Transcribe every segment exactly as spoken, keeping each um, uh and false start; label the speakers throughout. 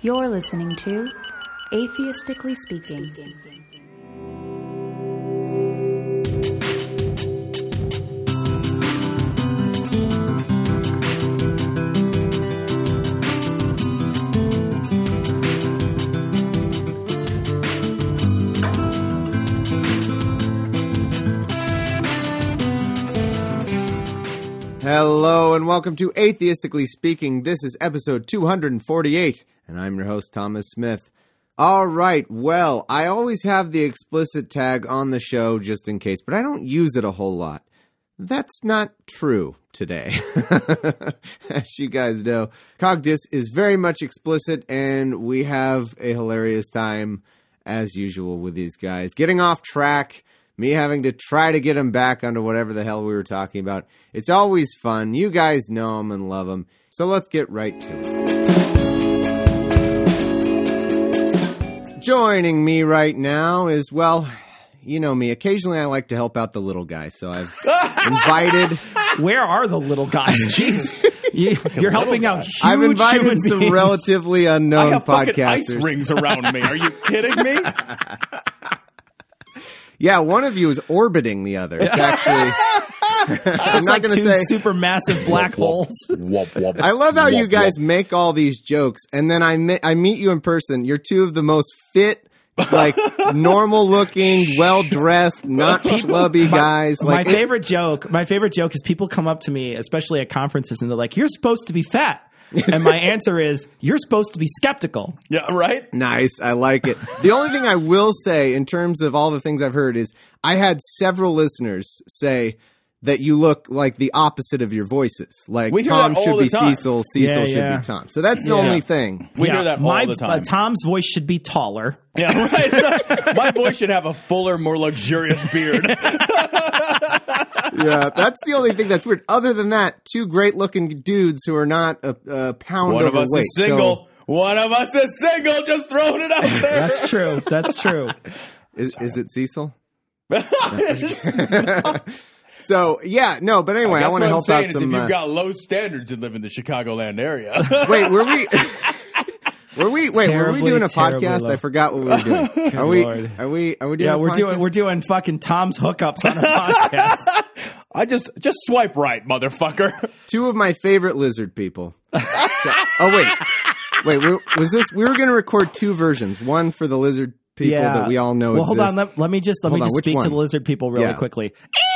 Speaker 1: You're listening to Atheistically Speaking.
Speaker 2: Hello and welcome to Atheistically Speaking. This is episode two forty-eight, and I'm your host, Thomas Smith. All right, well, I always have the explicit tag on the show just in case, but I don't use it a whole lot. That's not true today. As you guys know, Cogdis is very much explicit, and we have a hilarious time, as usual, with these guys. Getting off track, me having to try to get them back onto whatever the hell we were talking about. It's always fun. You guys know them and love them. So let's get right to it. Joining me right now is, well, you know me. Occasionally I like to help out the little guy. So I've invited...
Speaker 3: Where are the little guys? Jeez. You, you're helping out huge
Speaker 2: I've invited
Speaker 3: human
Speaker 2: some
Speaker 3: beings.
Speaker 2: relatively unknown
Speaker 4: I have fucking
Speaker 2: podcasters.
Speaker 4: ice rings around me. Are you kidding me?
Speaker 2: Yeah, one of you is orbiting the other. It's actually... I'm
Speaker 3: It's
Speaker 2: not
Speaker 3: like
Speaker 2: going to
Speaker 3: two
Speaker 2: say...
Speaker 3: supermassive black holes.
Speaker 4: Whoop, whoop,
Speaker 2: I love how you
Speaker 4: whoop,
Speaker 2: guys
Speaker 4: whoop.
Speaker 2: make all these jokes, and then I me- I meet you in person. You're two of the most fit, like, normal-looking, well-dressed, not schlubby guys. Like,
Speaker 3: my favorite joke, my favorite joke is people come up to me, especially at conferences, and they're like, "You're supposed to be fat." And my answer is, "You're supposed to be skeptical."
Speaker 4: Yeah, right?
Speaker 2: Nice. I like it. The only thing I will say in terms of all the things I've heard is I had several listeners say that you look like the opposite of your voices. Like,
Speaker 4: We hear
Speaker 2: Tom
Speaker 4: that all
Speaker 2: should
Speaker 4: the
Speaker 2: be
Speaker 4: time.
Speaker 2: Cecil, Cecil
Speaker 3: Yeah,
Speaker 2: should
Speaker 3: yeah.
Speaker 2: be Tom. So that's the
Speaker 3: Yeah.
Speaker 2: only thing.
Speaker 4: We hear that all
Speaker 3: my,
Speaker 4: the time.
Speaker 3: Uh, Tom's voice should be taller.
Speaker 4: Yeah, right. My voice should have a fuller, more luxurious beard.
Speaker 2: Yeah, that's the only thing that's weird. Other than that, two great-looking dudes who are not a, a pound
Speaker 4: One of
Speaker 2: overweight.
Speaker 4: us is single.
Speaker 2: So
Speaker 4: One of us is single. Just throwing it out there.
Speaker 3: That's true. That's true.
Speaker 2: is, is it Cecil? So, yeah, no, but anyway, I,
Speaker 4: That's
Speaker 2: want
Speaker 4: what
Speaker 2: to
Speaker 4: I'm
Speaker 2: help
Speaker 4: saying
Speaker 2: out
Speaker 4: is
Speaker 2: some...
Speaker 4: if you've
Speaker 2: uh,
Speaker 4: got low standards and live in the Chicagoland area.
Speaker 2: Wait, were we... Were we wait? Were we
Speaker 3: Terribly,
Speaker 2: doing a
Speaker 3: terribly
Speaker 2: podcast?
Speaker 3: low.
Speaker 2: I forgot what we were doing. Are we?
Speaker 3: Lord.
Speaker 2: Are we? Are we doing?
Speaker 3: Yeah,
Speaker 2: a
Speaker 3: we're
Speaker 2: podcast?
Speaker 3: doing we're doing fucking Tom's hookups on a podcast.
Speaker 4: I just just swipe right, motherfucker.
Speaker 2: Two of my favorite lizard people. So- oh wait, wait. we- Was this? We were going to record two versions. One for the lizard people
Speaker 3: Yeah.
Speaker 2: that we all know.
Speaker 3: Well, hold
Speaker 2: exist.
Speaker 3: on. Let, let me just let
Speaker 2: Hold
Speaker 3: me
Speaker 2: on,
Speaker 3: just
Speaker 2: which
Speaker 3: speak
Speaker 2: one?
Speaker 3: to the lizard people really
Speaker 2: Yeah.
Speaker 3: quickly.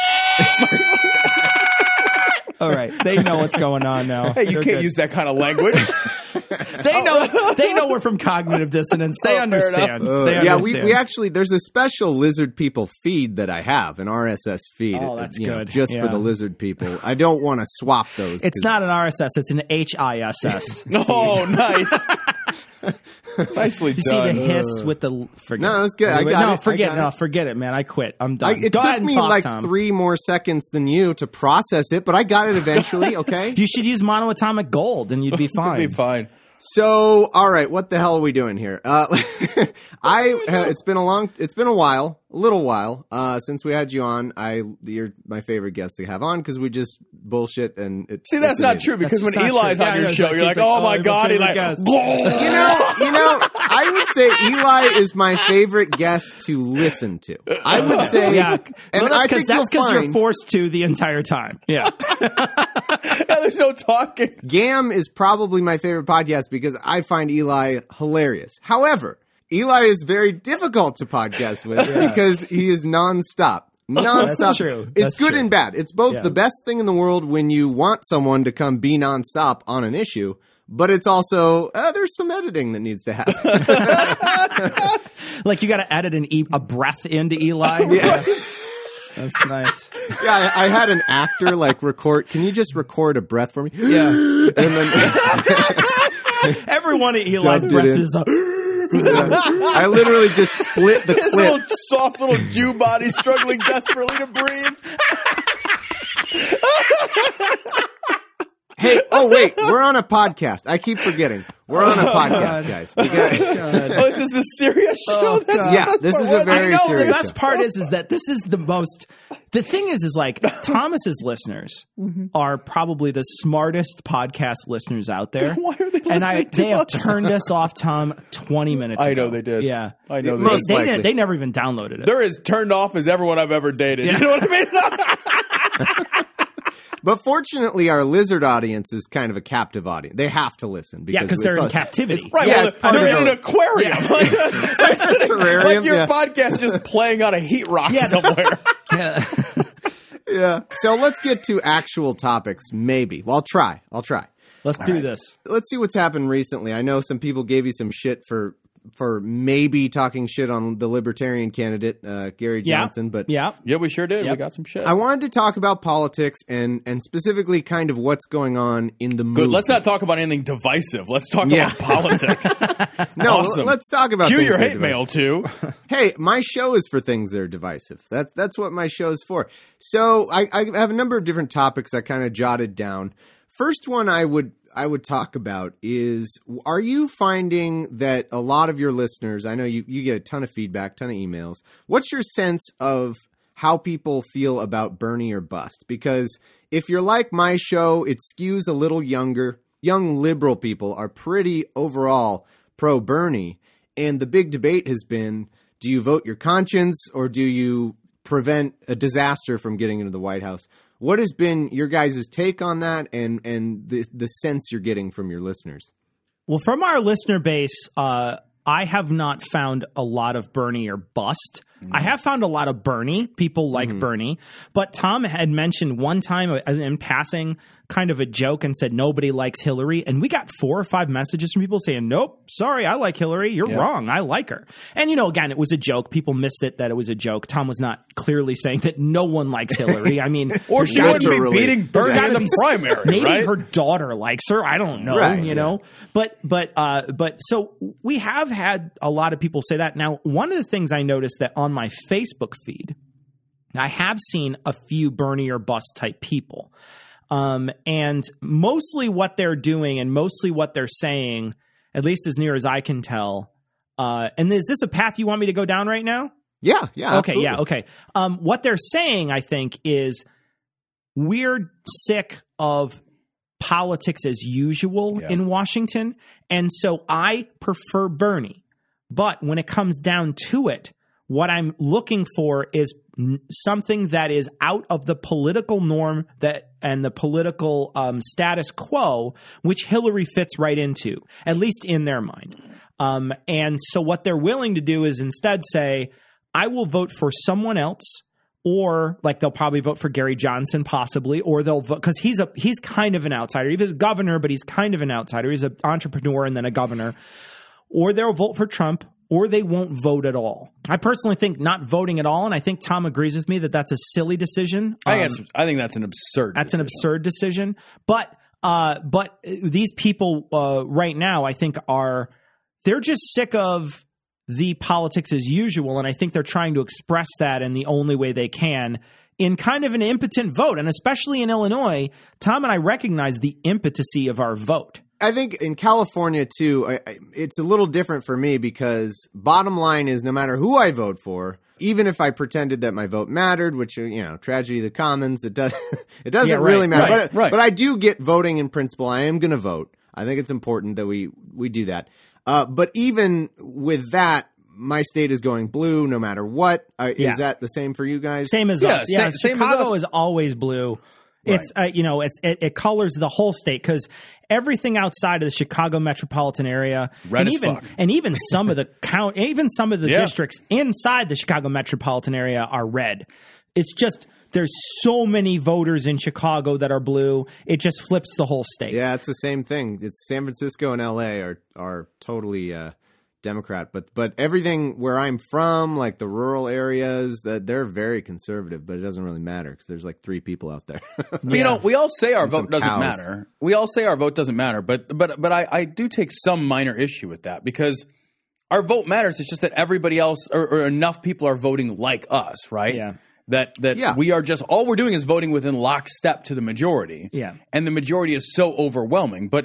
Speaker 3: All right, they know what's going on now.
Speaker 4: Hey, you
Speaker 3: They're
Speaker 4: can't
Speaker 3: good.
Speaker 4: use that kind of language.
Speaker 3: They know. They know we're from cognitive dissonance. They
Speaker 4: Oh, fair
Speaker 3: understand.
Speaker 4: enough.
Speaker 3: They
Speaker 2: Uh, yeah, we,
Speaker 3: understand.
Speaker 2: we actually there's a special lizard people feed that I have, an R S S feed.
Speaker 3: Oh,
Speaker 2: uh,
Speaker 3: that's
Speaker 2: you know,
Speaker 3: good.
Speaker 2: just for
Speaker 3: Yeah.
Speaker 2: the lizard people. I don't want to swap those.
Speaker 3: It's
Speaker 2: 'cause-
Speaker 3: not an R S S. It's an H I S S.
Speaker 4: Oh, nice. Nicely
Speaker 3: You see
Speaker 4: done.
Speaker 3: the hiss with the. Forget
Speaker 2: No, that's good. I
Speaker 3: Anyway,
Speaker 2: got
Speaker 3: no,
Speaker 2: it. I
Speaker 3: forget.
Speaker 2: got
Speaker 3: No,
Speaker 2: it.
Speaker 3: forget it, man. I quit. I'm
Speaker 2: I,
Speaker 3: done.
Speaker 2: it
Speaker 3: Go ahead
Speaker 2: took
Speaker 3: and
Speaker 2: me
Speaker 3: talk,
Speaker 2: like
Speaker 3: Tom.
Speaker 2: three more seconds than you to process it, but I got it eventually. Okay.
Speaker 3: You should use monoatomic gold, and you'd be fine.
Speaker 4: Be fine.
Speaker 2: So, all right, what the hell are we doing here? Uh, I uh, it's been a long, it's been a while, a little while uh, since we had you on. I you're my favorite guest to have on because we just bullshit and it,
Speaker 4: See, that's
Speaker 2: it's
Speaker 4: not
Speaker 2: amazing.
Speaker 4: true because
Speaker 3: That's
Speaker 4: when
Speaker 3: just not
Speaker 4: Eli's
Speaker 3: true.
Speaker 4: on
Speaker 3: Yeah,
Speaker 4: your
Speaker 3: he's
Speaker 4: show,
Speaker 3: like-
Speaker 4: you're
Speaker 3: he's
Speaker 4: like,
Speaker 3: like,
Speaker 4: oh my
Speaker 3: oh,
Speaker 4: God. He's
Speaker 3: my
Speaker 4: like,
Speaker 3: favorite guest.
Speaker 2: You know, you know, I would say Eli is my favorite guest to listen to. I would say,
Speaker 3: Yeah,
Speaker 2: and
Speaker 3: well,
Speaker 2: I
Speaker 3: that's
Speaker 2: think
Speaker 3: because
Speaker 2: you'll
Speaker 3: you're
Speaker 2: find
Speaker 3: forced to the entire time. Yeah,
Speaker 4: yeah, there's no talking.
Speaker 2: Gam is probably my favorite podcast because I find Eli hilarious. However, Eli is very difficult to podcast with because he is nonstop. Nonstop.
Speaker 3: That's true.
Speaker 2: It's
Speaker 3: That's
Speaker 2: good
Speaker 3: true.
Speaker 2: and bad. It's both
Speaker 3: Yeah.
Speaker 2: the best thing in the world when you want someone to come be nonstop on an issue, but it's also, uh, there's some editing that needs to happen.
Speaker 3: like you got to edit an e- a breath into Eli.
Speaker 2: Yeah.
Speaker 3: That's nice.
Speaker 2: Yeah, I, I had an actor like record, can you just record a breath for me?
Speaker 3: Yeah,
Speaker 2: And then
Speaker 3: every one of Eli's
Speaker 2: Dubbed it
Speaker 3: breaths
Speaker 2: in.
Speaker 3: is a.
Speaker 2: I literally just split the
Speaker 4: His
Speaker 2: clip.
Speaker 4: little soft little Jew body struggling desperately to breathe.
Speaker 2: Hey, oh wait, we're on a podcast. I keep forgetting. We're on a podcast, guys. We got,
Speaker 4: Oh, this is the serious show. That's
Speaker 2: yeah,
Speaker 4: that's
Speaker 2: this
Speaker 4: part
Speaker 2: is a
Speaker 4: one.
Speaker 2: very
Speaker 3: I know.
Speaker 2: serious
Speaker 3: The best
Speaker 2: show.
Speaker 3: part is, is that this is the most. The thing is, is like Thomas's listeners are probably the smartest podcast listeners out there.
Speaker 4: Why are they
Speaker 3: And I,
Speaker 4: listening to
Speaker 3: they have
Speaker 4: us?
Speaker 3: turned us off, Tom, twenty minutes
Speaker 4: I
Speaker 3: ago.
Speaker 4: know they did.
Speaker 3: Yeah,
Speaker 4: I know
Speaker 2: It
Speaker 4: they
Speaker 3: They,
Speaker 2: most
Speaker 4: did.
Speaker 3: they,
Speaker 2: likely.
Speaker 3: didn't, they never even downloaded it.
Speaker 4: They're as turned off as everyone I've ever dated. You know what I mean?
Speaker 2: But fortunately, our lizard audience is kind of a captive audience. They have to listen. Because
Speaker 3: Yeah, because they're
Speaker 2: it's
Speaker 3: in
Speaker 2: a-
Speaker 3: captivity.
Speaker 4: Right,
Speaker 2: Yeah,
Speaker 4: well,
Speaker 2: it's part
Speaker 4: they're
Speaker 2: of
Speaker 4: in
Speaker 2: the-
Speaker 4: an aquarium.
Speaker 3: Yeah.
Speaker 4: Like, they're sitting-
Speaker 2: Terrarium,
Speaker 4: like your
Speaker 2: yeah.
Speaker 4: podcast just playing on a heat rock somewhere.
Speaker 3: Yeah.
Speaker 2: Yeah. So let's get to actual topics, maybe. Well, I'll try. I'll try.
Speaker 3: Let's do this.
Speaker 2: Let's see what's happened recently. I know some people gave you some shit for for maybe talking shit on the Libertarian candidate, uh, Gary
Speaker 3: Yeah.
Speaker 2: Johnson, but
Speaker 3: Yeah.
Speaker 4: Yeah, we sure did.
Speaker 3: Yep.
Speaker 4: We got some shit.
Speaker 2: I wanted to talk about politics and and specifically kind of what's going on in the
Speaker 4: Good.
Speaker 2: movement.
Speaker 4: Let's not talk about anything divisive. Let's talk
Speaker 2: Yeah.
Speaker 4: about politics.
Speaker 2: No,
Speaker 4: Awesome.
Speaker 2: let's talk about
Speaker 4: Cue
Speaker 2: things
Speaker 4: your
Speaker 2: that are
Speaker 4: hate mail too.
Speaker 2: Hey, my show is for things that are divisive. That's that's what my show is for. So I, I have a number of different topics I kind of jotted down. First one I would I would talk about is, are you finding that a lot of your listeners, I know you, you get a ton of feedback, ton of emails. What's your sense of how people feel about Bernie or bust? Because if you're like my show, it skews a little younger. Young liberal people are pretty overall pro-Bernie. And the big debate has been, do you vote your conscience or do you prevent a disaster from getting into the White House? What has been your guys' take on that and, and the, the sense you're getting from your listeners?
Speaker 3: Well, from our listener base, uh, I have not found a lot of Bernie or bust. Mm. I have found a lot of Bernie. People like mm-hmm. Bernie. But Tom had mentioned one time as in passing kind of a joke and said nobody likes Hillary. And we got four or five messages from people saying, nope, sorry, I like Hillary. You're yeah. wrong. I like her. And, you know, again, it was a joke. People missed it that it was a joke. Tom was not clearly saying that no one likes Hillary. I mean,
Speaker 4: or she wouldn't be
Speaker 2: really,
Speaker 4: beating Bernie in the
Speaker 3: be,
Speaker 4: primary.
Speaker 3: Maybe
Speaker 4: right?
Speaker 3: her daughter likes her. I don't know,
Speaker 2: right,
Speaker 3: you
Speaker 2: yeah.
Speaker 3: know, but, but, uh, but so we have had a lot of people say that. Now, one of the things I noticed that on my Facebook feed, I have seen a few Bernie or bust type people. Um, and mostly what they're doing and mostly what they're saying, at least as near as I can tell. Uh, and is this a path you want me to go down right now?
Speaker 2: Yeah. Yeah.
Speaker 3: Okay.
Speaker 2: Absolutely.
Speaker 3: Yeah. Okay. Um, what they're saying, I think, is we're sick of politics as usual
Speaker 4: yeah.
Speaker 3: in Washington. And so I prefer Bernie. But when it comes down to it, what I'm looking for is something that is out of the political norm that and the political um, status quo, which Hillary fits right into, at least in their mind. Um, and so what they're willing to do is instead say, I will vote for someone else, or like they'll probably vote for Gary Johnson possibly, or they'll vote because he's a he's kind of an outsider. He was governor, but he's kind of an outsider. He's an entrepreneur and then a governor. Or they'll vote for Trump, or they won't vote at all. I personally think not voting at all, and I think Tom agrees with me that that's a silly decision.
Speaker 4: I,
Speaker 3: Um,
Speaker 4: think, it's, I think that's an absurd
Speaker 3: that's
Speaker 4: decision.
Speaker 3: an absurd decision. But uh, but these people uh, right now, I think, are they're just sick of the politics as usual, and I think they're trying to express that in the only way they can in kind of an impotent vote, and especially in Illinois, Tom and I recognize the impotency of our vote.
Speaker 2: I think in California, too, I, I, it's a little different for me because bottom line is no matter who I vote for, even if I pretended that my vote mattered, which, you know, tragedy of the commons, it, does, it doesn't
Speaker 3: Yeah, right,
Speaker 2: really matter.
Speaker 4: right,
Speaker 2: but,
Speaker 4: right.
Speaker 2: but I do get voting in principle. I am going to vote. I think it's important that we, we do that. Uh, but even with that, my state is going blue no matter what. Uh,
Speaker 3: Yeah.
Speaker 2: Is that the same for you guys?
Speaker 3: Same as
Speaker 4: Yeah,
Speaker 3: us. Yeah,
Speaker 4: same- same as
Speaker 3: Chicago
Speaker 4: us.
Speaker 3: is always blue. It's uh, you know it's it, it colors the whole state because everything outside of the Chicago metropolitan area,
Speaker 4: Red
Speaker 3: and
Speaker 4: as
Speaker 3: even
Speaker 4: fuck.
Speaker 3: and even some of the count, even some of the
Speaker 4: Yeah.
Speaker 3: districts inside the Chicago metropolitan area are red. It's just there's so many voters in Chicago that are blue. It just flips the whole state.
Speaker 2: Yeah, it's the same thing. It's San Francisco and L A are are totally uh, Democrat, but but everything where I'm from, like the rural areas, that they're very conservative. But it doesn't really matter because there's like three people out there.
Speaker 4: But, you know, we all say our
Speaker 2: And some
Speaker 4: vote doesn't
Speaker 2: cows.
Speaker 4: matter. We all say our vote doesn't matter, but but but I, I do take some minor issue with that because our vote matters. It's just that everybody else or, or enough people are voting like us, right?
Speaker 3: Yeah.
Speaker 4: That that
Speaker 2: Yeah.
Speaker 4: we are just all we're doing is voting within lockstep to the majority.
Speaker 3: Yeah.
Speaker 4: And the majority is so overwhelming. But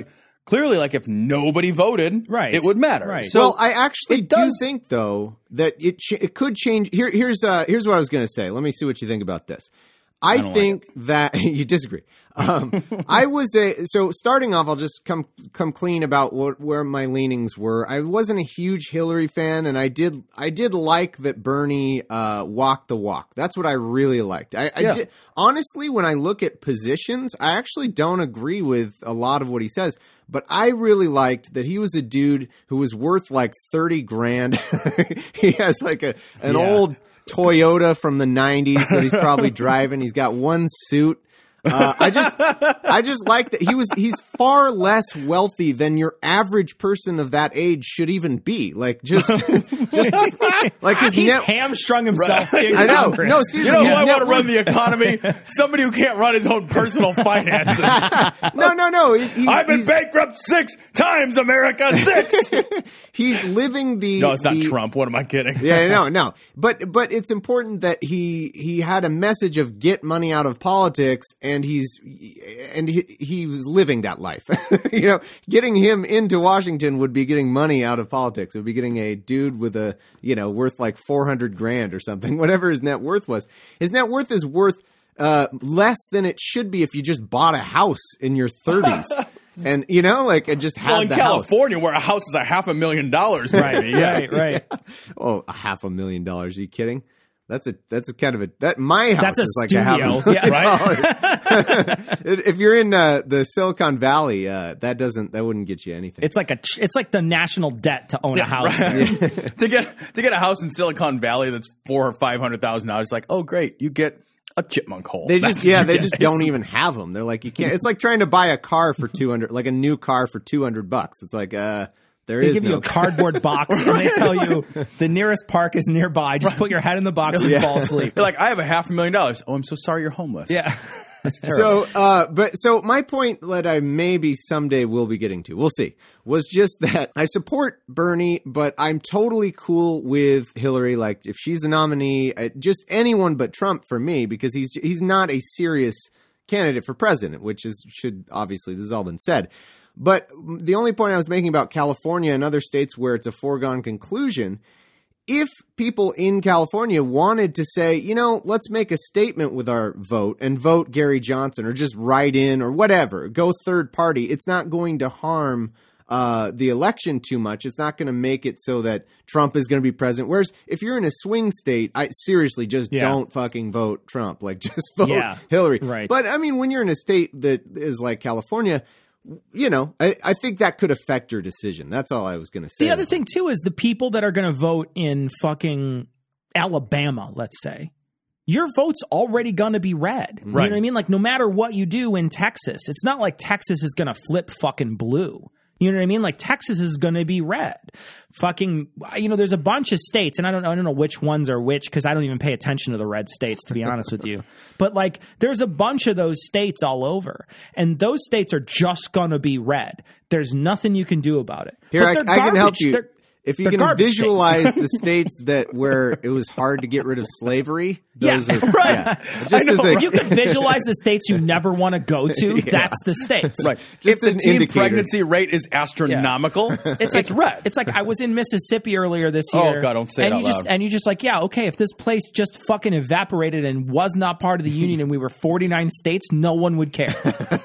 Speaker 4: clearly, like if nobody voted,
Speaker 3: Right.
Speaker 4: it would matter.
Speaker 3: Right.
Speaker 4: So
Speaker 2: well, I actually
Speaker 4: it
Speaker 2: do
Speaker 4: does-
Speaker 2: think, though, that it ch- it could change. Here, here's uh, here's what I was going to say. Let me see what you think about this. I,
Speaker 4: don't
Speaker 2: think that you disagree. Um, I was a so starting off. I'll just come come clean about what where my leanings were. I wasn't a huge Hillary fan, and I did I did like that Bernie uh, walked the walk. That's what I really liked. I, I
Speaker 4: Yeah.
Speaker 2: did, honestly, when I look at positions, I actually don't agree with a lot of what he says. But I really liked that he was a dude who was worth like thirty grand. He has like a an
Speaker 3: Yeah.
Speaker 2: old Toyota from the nineties that he's probably driving. He's got one suit. Uh, I just, I just like that he was. He's far less wealthy than your average person of that age should even be. Like just, just like his
Speaker 3: He's
Speaker 2: net.
Speaker 3: hamstrung himself. in
Speaker 2: I know.
Speaker 3: Congress.
Speaker 2: No,
Speaker 4: You
Speaker 2: seriously.
Speaker 4: know who
Speaker 2: his
Speaker 4: I
Speaker 2: net
Speaker 4: want to run
Speaker 2: worth-
Speaker 4: the economy? Somebody who can't run his own personal finances.
Speaker 2: No, no, no. He- He's,
Speaker 4: I've been
Speaker 2: he's,
Speaker 4: bankrupt six times, America. Six.
Speaker 2: he's living the.
Speaker 4: No, it's not
Speaker 2: the,
Speaker 4: Trump. What am I kidding?
Speaker 2: Yeah, no, no. But but it's important that he he had a message of get money out of politics, and he's and he, he was living that life. You know, getting him into Washington would be getting money out of politics. It would be getting a dude with a you know worth like four hundred grand or something, whatever his net worth was. His net worth is worth uh, less than it should be if you just bought a house in your thirties. And you know, like, and just had
Speaker 4: Well, in
Speaker 2: the house.
Speaker 4: California, where a house is a half a million dollars,
Speaker 3: Right,
Speaker 4: maybe. Yeah.
Speaker 3: right, right.
Speaker 2: Oh, a half a million dollars? Are you kidding? That's a that's a kind of a that my house
Speaker 3: That's a
Speaker 2: is like a half a
Speaker 3: studio.
Speaker 2: million
Speaker 3: Yeah,
Speaker 2: dollars. If you're in uh, the Silicon Valley, uh, that doesn't that wouldn't get you anything.
Speaker 3: It's like a ch- it's like the national debt to own a house.
Speaker 4: Right. to get to get a house in Silicon Valley that's four or five hundred thousand dollars, like, oh great, you get a chipmunk hole.
Speaker 2: They
Speaker 4: That's
Speaker 2: just
Speaker 4: what
Speaker 2: yeah,
Speaker 4: you
Speaker 2: they
Speaker 4: get.
Speaker 2: just don't even have them. They're like you can't. It's like trying to buy a car for two hundred, like a new car for two hundred bucks. It's like uh, there
Speaker 3: They
Speaker 2: is
Speaker 3: give
Speaker 2: no
Speaker 3: you a cardboard box and they tell you the nearest park is nearby. Just put your head in the box and
Speaker 2: Yeah.
Speaker 3: fall asleep.
Speaker 4: You're like, I have a half a million dollars. Oh, I'm so sorry, you're homeless.
Speaker 3: Yeah.
Speaker 4: That's terrible.
Speaker 2: So, uh, but so my point that I maybe someday will be getting to, we'll see, was just that I support Bernie, but I'm totally cool with Hillary. Like, if she's the nominee, uh, just anyone but Trump for me, because he's he's not a serious candidate for president, which is should obviously this has all been said. But the only point I was making about California and other states where it's a foregone conclusion. If people in California wanted to say, you know, let's make a statement with our vote and vote Gary Johnson or just write in or whatever, go third party, it's not going to harm uh, the election too much. It's not going to make it so that Trump is going to be president. Whereas if you're in a swing state, I seriously just
Speaker 3: Yeah.
Speaker 2: don't fucking vote Trump. Like just vote
Speaker 3: Yeah.
Speaker 2: Hillary.
Speaker 3: Right.
Speaker 2: But I mean, when you're in a state that is like California, you know, I, I think that could affect your decision. That's all I was going to say.
Speaker 3: The other thing too is the people that are going to vote in fucking Alabama, let's say, your vote's already going to be red. You know
Speaker 4: Right.
Speaker 3: what I mean? Like no matter what you do in Texas, it's not like Texas is going to flip fucking blue. You know what I mean? Like Texas is going to be red. Fucking, you know, there's a bunch of states, and I don't, I don't know which ones are which because I don't even pay attention to the red states, to be honest with you. But like, there's a bunch of those states all over, and those states are just going to be red. There's nothing you can do about it.
Speaker 2: Here,
Speaker 3: But
Speaker 2: I,
Speaker 3: they're
Speaker 2: I can help
Speaker 3: garbage.
Speaker 2: you.
Speaker 3: They're-
Speaker 2: If you
Speaker 3: they're
Speaker 2: can
Speaker 3: garbage
Speaker 2: visualize
Speaker 3: states.
Speaker 2: the states that where it was hard to get rid of slavery,
Speaker 3: Yeah,
Speaker 2: those are
Speaker 3: right.
Speaker 2: yeah.
Speaker 4: I
Speaker 2: Just
Speaker 4: know,
Speaker 2: as a,
Speaker 3: If you could visualize the states you never want to go to,
Speaker 2: Yeah.
Speaker 3: that's the states.
Speaker 4: Right.
Speaker 2: Just
Speaker 4: if the
Speaker 2: an
Speaker 4: teen
Speaker 2: indicator.
Speaker 4: pregnancy rate is astronomical,
Speaker 3: It's like
Speaker 4: red.
Speaker 3: It's like I was in Mississippi earlier this
Speaker 4: Oh,
Speaker 3: year.
Speaker 4: God, don't say it
Speaker 3: and
Speaker 4: out
Speaker 3: you just
Speaker 4: loud.
Speaker 3: and you just like, yeah, okay, if this place just fucking evaporated and was not part of the union and we were forty-nine states, no one would care.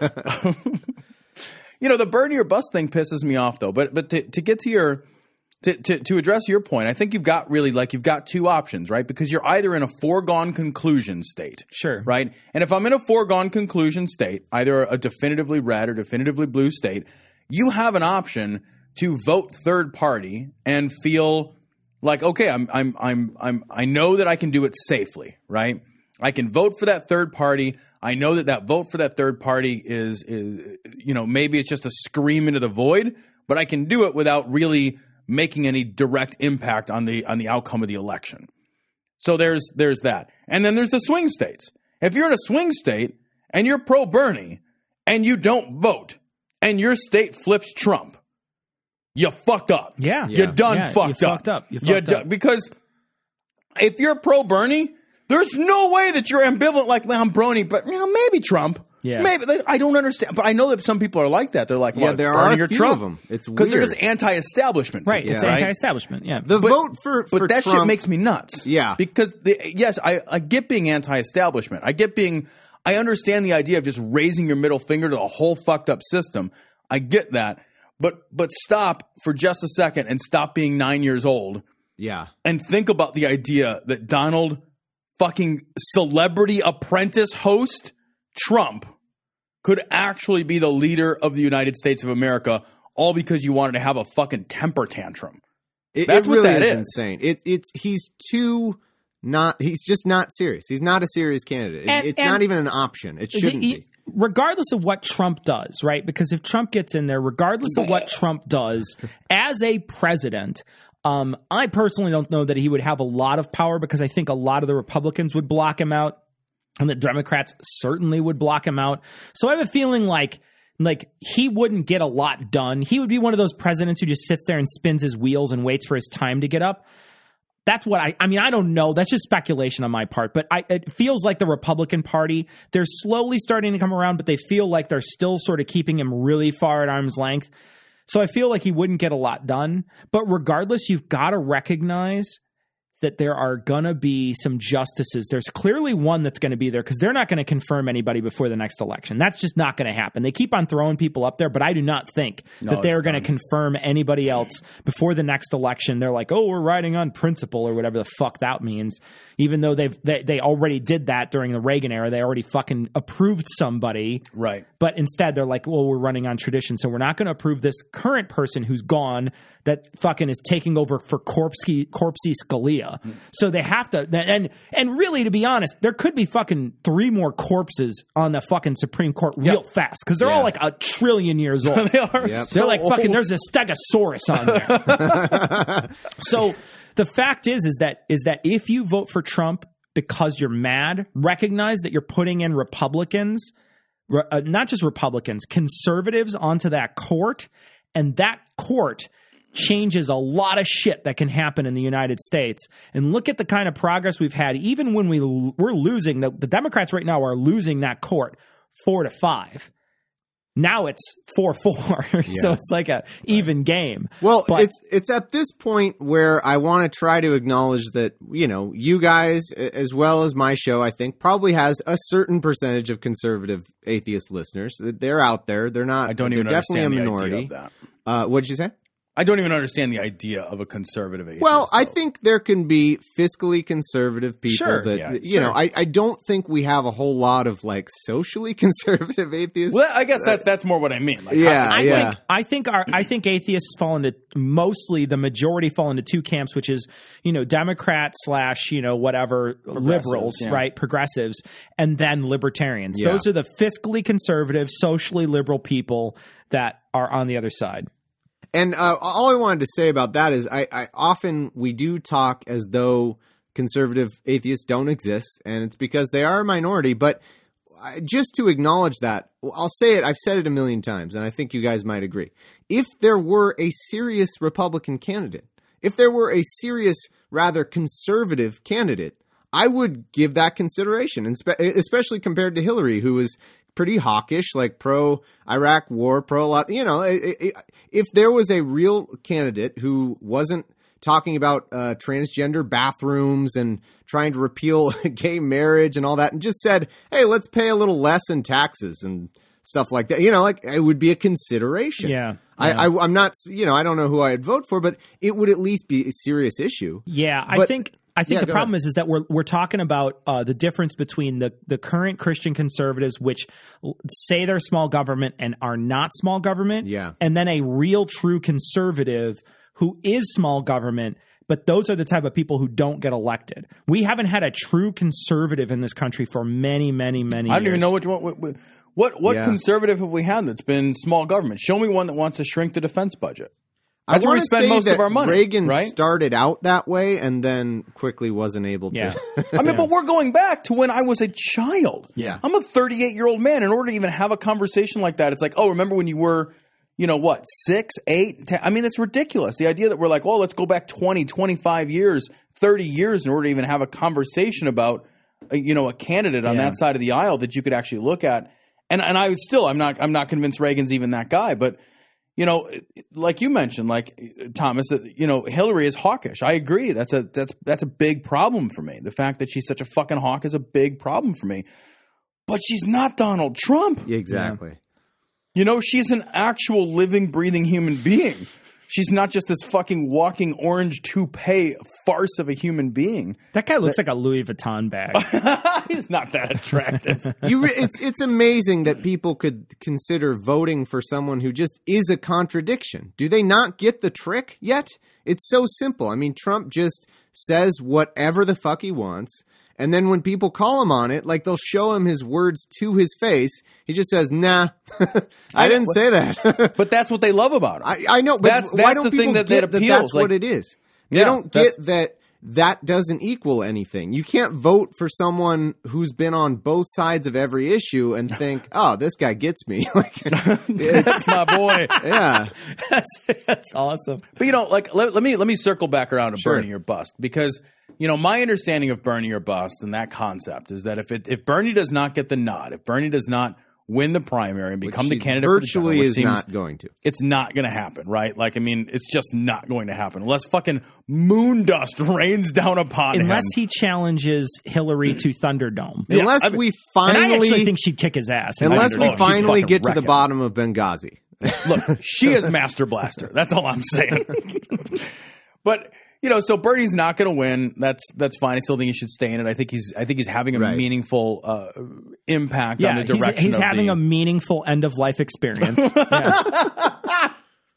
Speaker 4: You know, the Bernie or bust thing pisses me off, though. But but to, to get to your to, to to address your point, I think you've got really like you've got two options, right? Because you're either in a foregone conclusion state,
Speaker 3: Sure.
Speaker 4: right? And if I'm in a foregone conclusion state, either a definitively red or definitively blue state, you have an option to vote third party and feel like, okay, I'm I'm I'm I'm I know that I can do it safely, right? I can vote for that third party. I know that that vote for that third party is is you know, maybe it's just a scream into the void, but I can do it without really making any direct impact on the on the outcome of the election. So there's there's that. And then there's the swing states. If you're in a swing state and you're pro Bernie and you don't vote and your state flips Trump, you fucked up.
Speaker 3: Yeah.
Speaker 4: You done
Speaker 3: Yeah,
Speaker 4: fucked
Speaker 3: you
Speaker 4: up.
Speaker 3: fucked up. You
Speaker 4: You
Speaker 3: fucked
Speaker 4: do-
Speaker 3: up.
Speaker 4: Because if you're pro Bernie, there's no way that you're ambivalent like, well, I'm Bernie, but you know, maybe Trump.
Speaker 3: Yeah.
Speaker 4: Maybe they, I don't understand, but I know that some people are like that. They're like,
Speaker 2: Yeah,
Speaker 4: well,
Speaker 2: there
Speaker 4: Bernie
Speaker 2: are a
Speaker 4: or
Speaker 2: few
Speaker 4: Trump.
Speaker 2: of them. It's
Speaker 4: because they're
Speaker 2: weird.
Speaker 4: just anti-establishment.
Speaker 3: Right.
Speaker 4: people,
Speaker 3: It's
Speaker 4: right?
Speaker 3: anti-establishment. Yeah.
Speaker 2: The
Speaker 4: But-
Speaker 2: vote for,
Speaker 4: But
Speaker 2: for
Speaker 4: that
Speaker 2: Trump,
Speaker 4: shit makes me nuts.
Speaker 2: Yeah.
Speaker 4: Because the, yes, I, I get being anti-establishment. I get being. I understand the idea of just raising your middle finger to the whole fucked up system. I get that. But but stop for just a second and stop being nine years old
Speaker 2: yeah.
Speaker 4: and think about the idea that Donald fucking Celebrity Apprentice host Trump could actually be the leader of the United States of America, all because you wanted to have a fucking temper tantrum.
Speaker 2: It,
Speaker 4: That's
Speaker 2: it
Speaker 4: what
Speaker 2: really
Speaker 4: that
Speaker 2: is,
Speaker 4: is.
Speaker 2: insane. It, it's he's too not. He's just not serious. He's not a serious candidate. It-
Speaker 3: And-
Speaker 2: it's
Speaker 3: and
Speaker 2: not even an option. It shouldn't
Speaker 3: the-
Speaker 2: be.
Speaker 3: Regardless of what Trump does, right? Because if Trump gets in there, regardless of what Trump does as a president, um, I personally don't know that he would have a lot of power because I think a lot of the Republicans would block him out and the Democrats certainly would block him out. So I have a feeling like like he wouldn't get a lot done. He would be one of those presidents who just sits there and spins his wheels and waits for his time to get up. That's what I, I mean, I don't know. That's just speculation on my part, but I, it feels like the Republican Party, they're slowly starting to come around, but they feel like they're still sort of keeping him really far at arm's length. So I feel like he wouldn't get a lot done, but regardless, you've got to recognize that there are going to be some justices. There's clearly one that's going to be there because they're not going to confirm anybody before the next election. That's just not going to happen. They keep on throwing people up there, but I do not think
Speaker 4: No,
Speaker 3: that they're
Speaker 4: it's
Speaker 3: going to
Speaker 4: done.
Speaker 3: confirm anybody else before the next election. They're like, oh, we're riding on principle or whatever the fuck that means. Even though they've they, they already did that during the Reagan era. They already fucking approved somebody.
Speaker 4: Right.
Speaker 3: But instead, they're like, well, we're running on tradition, so we're not going to approve this current person who's gone that fucking is taking over for Corpsey, Corpsey Scalia.
Speaker 4: Hmm.
Speaker 3: So they have to, and and really, to be honest, there could be fucking three more corpses on the fucking Supreme Court real
Speaker 4: Yep.
Speaker 3: fast because they're
Speaker 2: Yeah.
Speaker 3: all like a trillion years old.
Speaker 4: They are.
Speaker 2: Yep.
Speaker 3: They're like
Speaker 4: so
Speaker 3: fucking.
Speaker 4: old.
Speaker 3: There's a Stegosaurus on there. So the fact is, is that is that if you vote for Trump because you're mad, recognize that you're putting in Republicans, re- uh, not just Republicans, conservatives onto that court, and that court changes a lot of shit that can happen in the United States. And look at the kind of progress we've had, even when we l- we're losing. The, the Democrats right now are losing that court four to five. Now it's four four, so it's like a even game.
Speaker 2: Well,
Speaker 3: But-
Speaker 2: it's it's at this point where I want to try to acknowledge that, you know, you guys, a- as well as my show, I think, probably has a certain percentage of conservative atheist listeners. They're out there. They're not.
Speaker 4: I don't
Speaker 2: they're
Speaker 4: even
Speaker 2: definitely
Speaker 4: understand
Speaker 2: a
Speaker 4: the
Speaker 2: minority.
Speaker 4: idea of that.
Speaker 2: Uh, what'd you say?
Speaker 4: I don't even understand the idea of a conservative atheist.
Speaker 2: Well, I
Speaker 4: so-
Speaker 2: think there can be fiscally conservative people
Speaker 3: Sure,
Speaker 2: that,
Speaker 4: yeah,
Speaker 2: you
Speaker 4: sure.
Speaker 2: know, I, I don't think we have a whole lot of like socially conservative atheists.
Speaker 4: Well, I guess that's that's more what I mean. Like,
Speaker 2: Yeah.
Speaker 3: I
Speaker 2: yeah.
Speaker 3: think I think our I think atheists fall into mostly the majority fall into two camps, which is, you know, Democrats slash, you know, whatever liberals,
Speaker 4: yeah.
Speaker 3: right, progressives, and then libertarians.
Speaker 2: Yeah.
Speaker 3: Those are the fiscally conservative, socially liberal people that are on the other side.
Speaker 2: And uh, all I wanted to say about that is I, I often we do talk as though conservative atheists don't exist, and it's because they are a minority. But I- just to acknowledge that, I'll say it. I've said it a million times, and I think you guys might agree. If there were a serious Republican candidate, if there were a serious, rather conservative candidate, I would give that consideration, and spe- especially compared to Hillary, who was pretty hawkish, like pro Iraq war, pro a lot. You know, it, it, if there was a real candidate who wasn't talking about uh, transgender bathrooms and trying to repeal gay marriage and all that, and just said, "Hey, let's pay a little less in taxes and stuff like that," you know, like it would be a consideration.
Speaker 3: Yeah,
Speaker 2: I,
Speaker 3: yeah.
Speaker 2: I, I'm not, you know, I don't know who I'd vote for, but it would at least be a serious issue.
Speaker 3: Yeah, I
Speaker 2: But-
Speaker 3: think I think
Speaker 2: Yeah,
Speaker 3: the
Speaker 2: go
Speaker 3: problem
Speaker 2: ahead.
Speaker 3: is is that we're we're talking about uh, the difference between the the current Christian conservatives, which l- say they're small government and are not small government,
Speaker 2: Yeah.
Speaker 3: and then a real true conservative who is small government. But those are the type of people who don't get elected. We haven't had a true conservative in this country for many, many, many.
Speaker 4: I don't
Speaker 3: years.
Speaker 4: even know which one. What what, what
Speaker 2: Yeah.
Speaker 4: conservative have we had that's been small government? Show me one that wants to shrink the defense budget.
Speaker 2: I
Speaker 4: That's where we
Speaker 2: wanna
Speaker 4: spend
Speaker 2: say
Speaker 4: most
Speaker 2: that
Speaker 4: of our money.
Speaker 2: Reagan
Speaker 4: right?
Speaker 2: started out that way and then quickly wasn't able to.
Speaker 3: Yeah.
Speaker 4: I mean, but we're going back to when I was a child.
Speaker 2: Yeah.
Speaker 4: I'm a thirty-eight year old man. In order to even have a conversation like that, it's like, oh, remember when you were, you know, what, six, eight, ten? I mean, it's ridiculous. The idea that we're like, oh, let's go back twenty, twenty-five years, thirty years in order to even have a conversation about, uh, you know, a candidate on
Speaker 3: Yeah.
Speaker 4: that side of the aisle that you could actually look at and and I would still I'm not I'm not convinced Reagan's even that guy, but you know, like you mentioned, like Thomas, you know, Hillary is hawkish. I agree. That's a that's that's a big problem for me. The fact that she's such a fucking hawk is a big problem for me. But she's not Donald Trump.
Speaker 2: Exactly.
Speaker 4: Yeah. You know, she's an actual living, breathing human being. She's not just this fucking walking orange toupee farce of a human being.
Speaker 3: That guy looks that, like a Louis Vuitton bag.
Speaker 4: He's not that attractive.
Speaker 2: you re- it's it's amazing that people could consider voting for someone who just is a contradiction. Do they not get the trick yet? It's so simple. I mean, Trump just says whatever the fuck he wants. And then when people call him on it, like they'll show him his words to his face, he just says, nah, I didn't say that.
Speaker 4: But that's what they love about him.
Speaker 2: I, I know, but
Speaker 4: that's,
Speaker 2: why
Speaker 4: that's
Speaker 2: don't
Speaker 4: the
Speaker 2: people
Speaker 4: thing that,
Speaker 2: get
Speaker 4: that
Speaker 2: that
Speaker 4: appeals.
Speaker 2: that's
Speaker 4: like,
Speaker 2: what it is? They
Speaker 4: yeah,
Speaker 2: don't get that that doesn't equal anything. You can't vote for someone who's been on both sides of every issue and think, oh, this guy gets me. Like,
Speaker 4: that's my boy.
Speaker 2: Yeah.
Speaker 3: that's, that's awesome.
Speaker 4: But, you know, like, let, let me let me circle back around to
Speaker 2: Sure.
Speaker 4: Bernie or bust, because – you know, my understanding of Bernie or bust and that concept is that if it, if Bernie does not get the nod, if Bernie does not win the primary and become
Speaker 2: Which
Speaker 4: the candidate
Speaker 2: virtually
Speaker 4: for the
Speaker 2: is
Speaker 4: seems,
Speaker 2: not going to.
Speaker 4: It's not going to happen, right? Like, I mean, it's just not going to happen unless fucking moon dust rains down upon him.
Speaker 3: Unless he challenges Hillary to Thunderdome.
Speaker 4: Yeah,
Speaker 2: unless
Speaker 4: I mean,
Speaker 2: we
Speaker 3: And
Speaker 2: finally,
Speaker 3: I actually think she'd kick his ass.
Speaker 2: unless
Speaker 4: Thunderdome.
Speaker 2: we
Speaker 4: Oh, she'd
Speaker 2: finally
Speaker 4: fucking
Speaker 2: get to
Speaker 4: wreck
Speaker 2: the
Speaker 4: him.
Speaker 2: bottom of Benghazi.
Speaker 4: Look, she is Master Blaster. That's all I'm saying. But you know, so Bernie's not going to win. That's that's fine. I still think he should stay in it. I think he's I think he's having a
Speaker 2: Right.
Speaker 4: meaningful uh, impact
Speaker 3: yeah,
Speaker 4: on the direction.
Speaker 3: he's, he's
Speaker 4: of
Speaker 3: having
Speaker 4: the,
Speaker 3: a meaningful end of life experience. Yeah.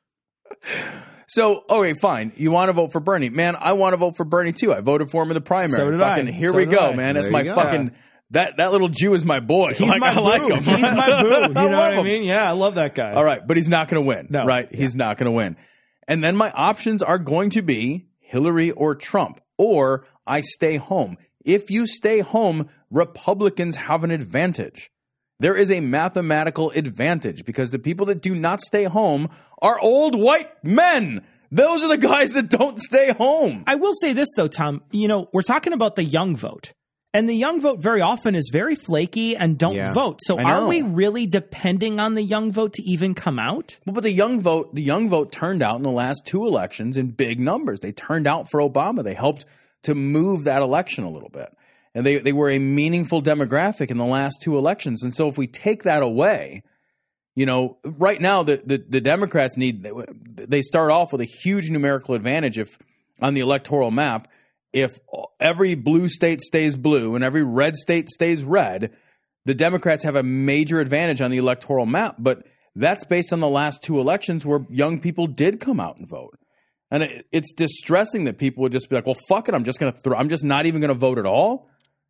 Speaker 4: So, okay, fine. You want to vote for Bernie. Man, I want to vote for Bernie too. I voted for him in the primary.
Speaker 3: So did
Speaker 4: fucking,
Speaker 3: I.
Speaker 4: Here
Speaker 3: So
Speaker 4: we
Speaker 3: did
Speaker 4: go,
Speaker 3: I.
Speaker 4: man. That's
Speaker 2: There
Speaker 4: my
Speaker 2: you go.
Speaker 4: fucking that that little Jew is my boy.
Speaker 3: He's
Speaker 4: like,
Speaker 3: my
Speaker 4: I
Speaker 3: boo.
Speaker 4: like him.
Speaker 3: He's my boo. You know
Speaker 4: I love
Speaker 3: what I
Speaker 4: him.
Speaker 3: mean? Yeah, I love that guy.
Speaker 4: All right, but he's not going to win.
Speaker 3: No.
Speaker 4: Right? He's not going to win. And then my options are going to be Hillary or Trump, or I stay home. If you stay home, Republicans have an advantage. There is a mathematical advantage because the people that do not stay home are old white men. Those are the guys that don't stay home.
Speaker 3: I will say this, though, Tom. You know, we're talking about the young vote. And the young vote very often is very flaky and don't
Speaker 2: Yeah.
Speaker 3: vote. So
Speaker 4: I
Speaker 3: are
Speaker 4: know.
Speaker 3: we really depending on the young vote to even come out?
Speaker 4: But the young vote, the young vote turned out in the last two elections in big numbers. They turned out for Obama. They helped to move that election a little bit. And they, they were a meaningful demographic in the last two elections. And so if we take that away, you know, right now the, the, the Democrats need, they start off with a huge numerical advantage if on the electoral map. If every blue state stays blue and every red state stays red, the Democrats have a major advantage on the electoral map. But that's based on the last two elections where young people did come out and vote. And it, it's distressing that people would just be like, well, fuck it. I'm just going to throw, I'm just not even going to vote at all.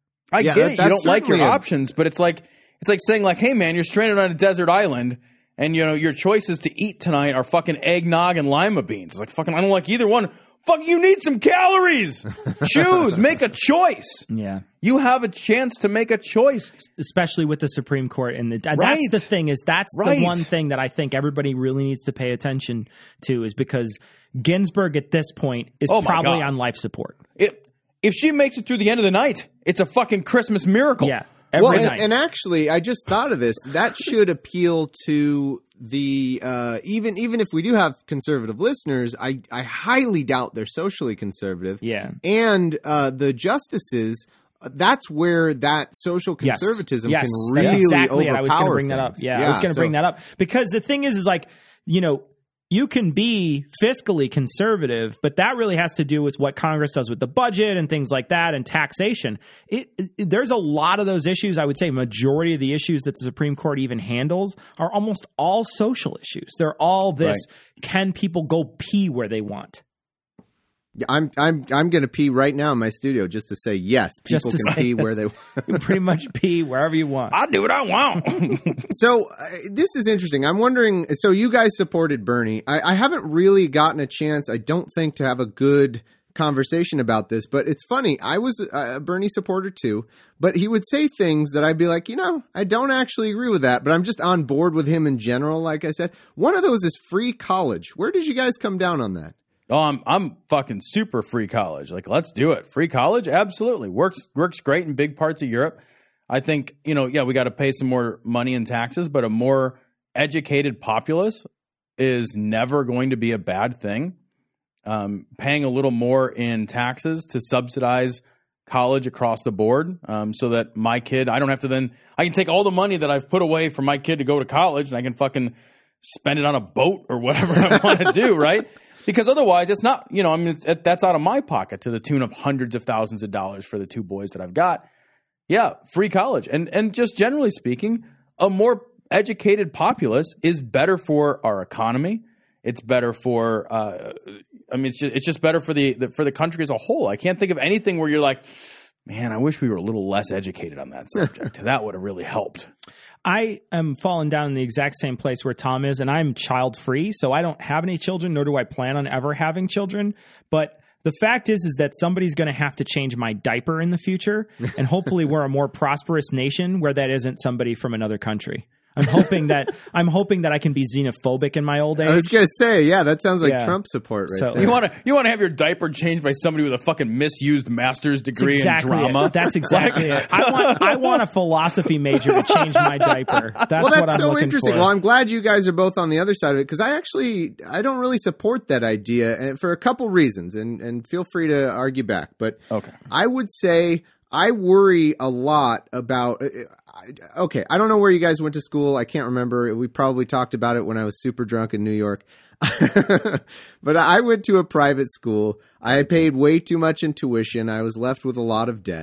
Speaker 4: I
Speaker 2: Yeah,
Speaker 4: get
Speaker 2: that-
Speaker 4: it. You
Speaker 2: that's
Speaker 4: don't like your
Speaker 2: certainly a-
Speaker 4: options, but it's like, it's like saying like, hey man, you're stranded on a desert island and you know, your choices to eat tonight are fucking eggnog and lima beans. It's like fucking, I don't like either one. Fuck, you need some calories. Choose, make a choice.
Speaker 3: Yeah.
Speaker 4: You have a chance to make a choice.
Speaker 3: Especially with the Supreme Court. And, the, and
Speaker 4: Right.
Speaker 3: that's the thing is that's
Speaker 4: Right.
Speaker 3: the one thing that I think everybody really needs to pay attention to is because Ginsburg at this point is
Speaker 4: Oh my
Speaker 3: probably
Speaker 4: God.
Speaker 3: on life support.
Speaker 4: It, if she makes it through the end of the night, it's a fucking Christmas miracle.
Speaker 3: Yeah. Every
Speaker 2: Well, and,
Speaker 3: night.
Speaker 2: and actually, I just thought of this. That should appeal to the uh, even even if we do have conservative listeners, I, I highly doubt they're socially conservative.
Speaker 3: Yeah.
Speaker 2: And uh, the justices, uh, that's where that social
Speaker 3: Yes.
Speaker 2: conservatism
Speaker 3: yes,
Speaker 2: can really
Speaker 3: that's exactly it.
Speaker 2: overpower
Speaker 3: I was going to bring that up.
Speaker 2: things.
Speaker 3: Yeah, I was going to
Speaker 2: so-
Speaker 3: bring that up because the thing is, is like, you know, you can be fiscally conservative, but that really has to do with what Congress does with the budget and things like that and taxation. It, it, there's a lot of those issues. I would say majority of the issues that the Supreme Court even handles are almost all social issues. They're all this,
Speaker 4: Right.
Speaker 3: can people go pee where they want?
Speaker 2: Yeah, I'm I'm I'm going to pee right now in my studio just to say yes.
Speaker 3: Just
Speaker 2: People
Speaker 3: to
Speaker 2: can
Speaker 3: say
Speaker 2: pee
Speaker 3: this.
Speaker 2: where they want.
Speaker 3: You can pretty much pee wherever you want.
Speaker 4: I do what I want.
Speaker 2: So uh, this is interesting. I'm wondering. So you guys supported Bernie. I, I haven't really gotten a chance, I don't think, to have a good conversation about this. But it's funny. I was a Bernie supporter too. But he would say things that I'd be like, you know, I don't actually agree with that. But I'm just on board with him in general. Like I said, one of those is free college. Where did you guys come down on that?
Speaker 4: Oh, I'm I'm fucking super free college. Like, let's do it. Free college, absolutely works works great in big parts of Europe. I think, you know, yeah, we got to pay some more money in taxes, but a more educated populace is never going to be a bad thing. Um, paying a little more in taxes to subsidize college across the board, um, so that my kid, I don't have to then, I can take all the money that I've put away for my kid to go to college and I can fucking spend it on a boat or whatever I want to do, right? Because otherwise it's not, you know, I mean, it, that's out of my pocket to the tune of hundreds of thousands of dollars for the two boys that I've got. Yeah, free college. And and just generally speaking, a more educated populace is better for our economy. It's better for, uh, I mean, it's just, it's just better for the, the for the country as a whole. I can't think of anything where you're like, man, I wish we were a little less educated on that subject. That would have really helped.
Speaker 3: I am falling down in the exact same place where Tom is, and I'm child free, so I don't have any children, nor do I plan on ever having children. But the fact is, is that somebody's going to have to change my diaper in the future, and hopefully we're a more prosperous nation where that isn't somebody from another country. I'm hoping that I'm hoping that I can be xenophobic in my old age.
Speaker 2: I was gonna say, yeah, that sounds like
Speaker 3: Yeah.
Speaker 2: Trump support right
Speaker 3: So-
Speaker 2: there.
Speaker 4: You want to you want to have your diaper changed by somebody with a fucking misused master's
Speaker 3: That's
Speaker 4: degree
Speaker 3: exactly
Speaker 4: in drama?
Speaker 3: it. That's exactly it. I want I want a philosophy major to change my diaper. That's,
Speaker 2: well,
Speaker 3: what
Speaker 2: that's
Speaker 3: I'm
Speaker 2: so
Speaker 3: looking
Speaker 2: interesting.
Speaker 3: for.
Speaker 2: Well, I'm glad you guys are both on the other side of it because I actually I don't really support that idea and for a couple reasons, and and feel free to argue back. But
Speaker 4: Okay.
Speaker 2: I would say I worry a lot about. Okay, I don't know where you guys went to school. I can't remember. We probably talked about it when I was super drunk in New York. But I went to a private school. I had paid way too much in tuition. I was left with a lot of debt.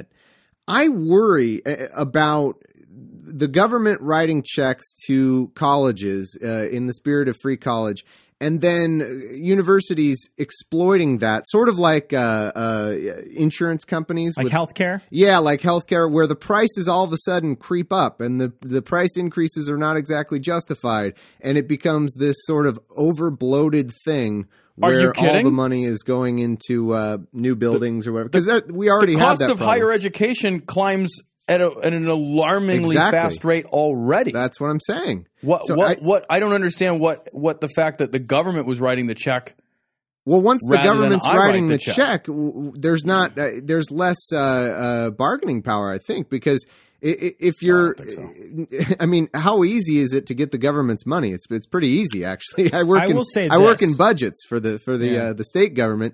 Speaker 2: I worry about the government writing checks to colleges uh, in the spirit of free college, and then universities exploiting that, sort of like uh, uh, insurance companies.
Speaker 3: Like
Speaker 2: with,
Speaker 3: healthcare?
Speaker 2: Yeah, like healthcare, where the prices all of a sudden creep up and the, the price increases are not exactly justified, and it becomes this sort of over-bloated thing
Speaker 4: Are
Speaker 2: where
Speaker 4: you
Speaker 2: all
Speaker 4: kidding?
Speaker 2: the money is going into uh, new buildings or whatever. Because we already
Speaker 4: The
Speaker 2: have
Speaker 4: cost
Speaker 2: that
Speaker 4: of
Speaker 2: problem.
Speaker 4: higher education climbs at, a, at an alarmingly
Speaker 2: Exactly.
Speaker 4: fast rate already.
Speaker 2: That's what I'm saying.
Speaker 4: What
Speaker 2: So
Speaker 4: what
Speaker 2: I-
Speaker 4: what I don't understand what what the fact that the government was writing the check.
Speaker 2: Well, once the
Speaker 4: rather than
Speaker 2: government's
Speaker 4: I write
Speaker 2: writing
Speaker 4: the
Speaker 2: the
Speaker 4: check.
Speaker 2: check, w- w- there's not uh, there's less uh, uh, bargaining power, I think, because i- i- if you're,
Speaker 4: I don't
Speaker 2: I mean, how easy is it to get the government's money? It's it's pretty easy, actually. I work
Speaker 3: I
Speaker 2: in
Speaker 3: will say
Speaker 2: I work
Speaker 3: this.
Speaker 2: in budgets for the for the
Speaker 3: Yeah.
Speaker 2: uh, the state government.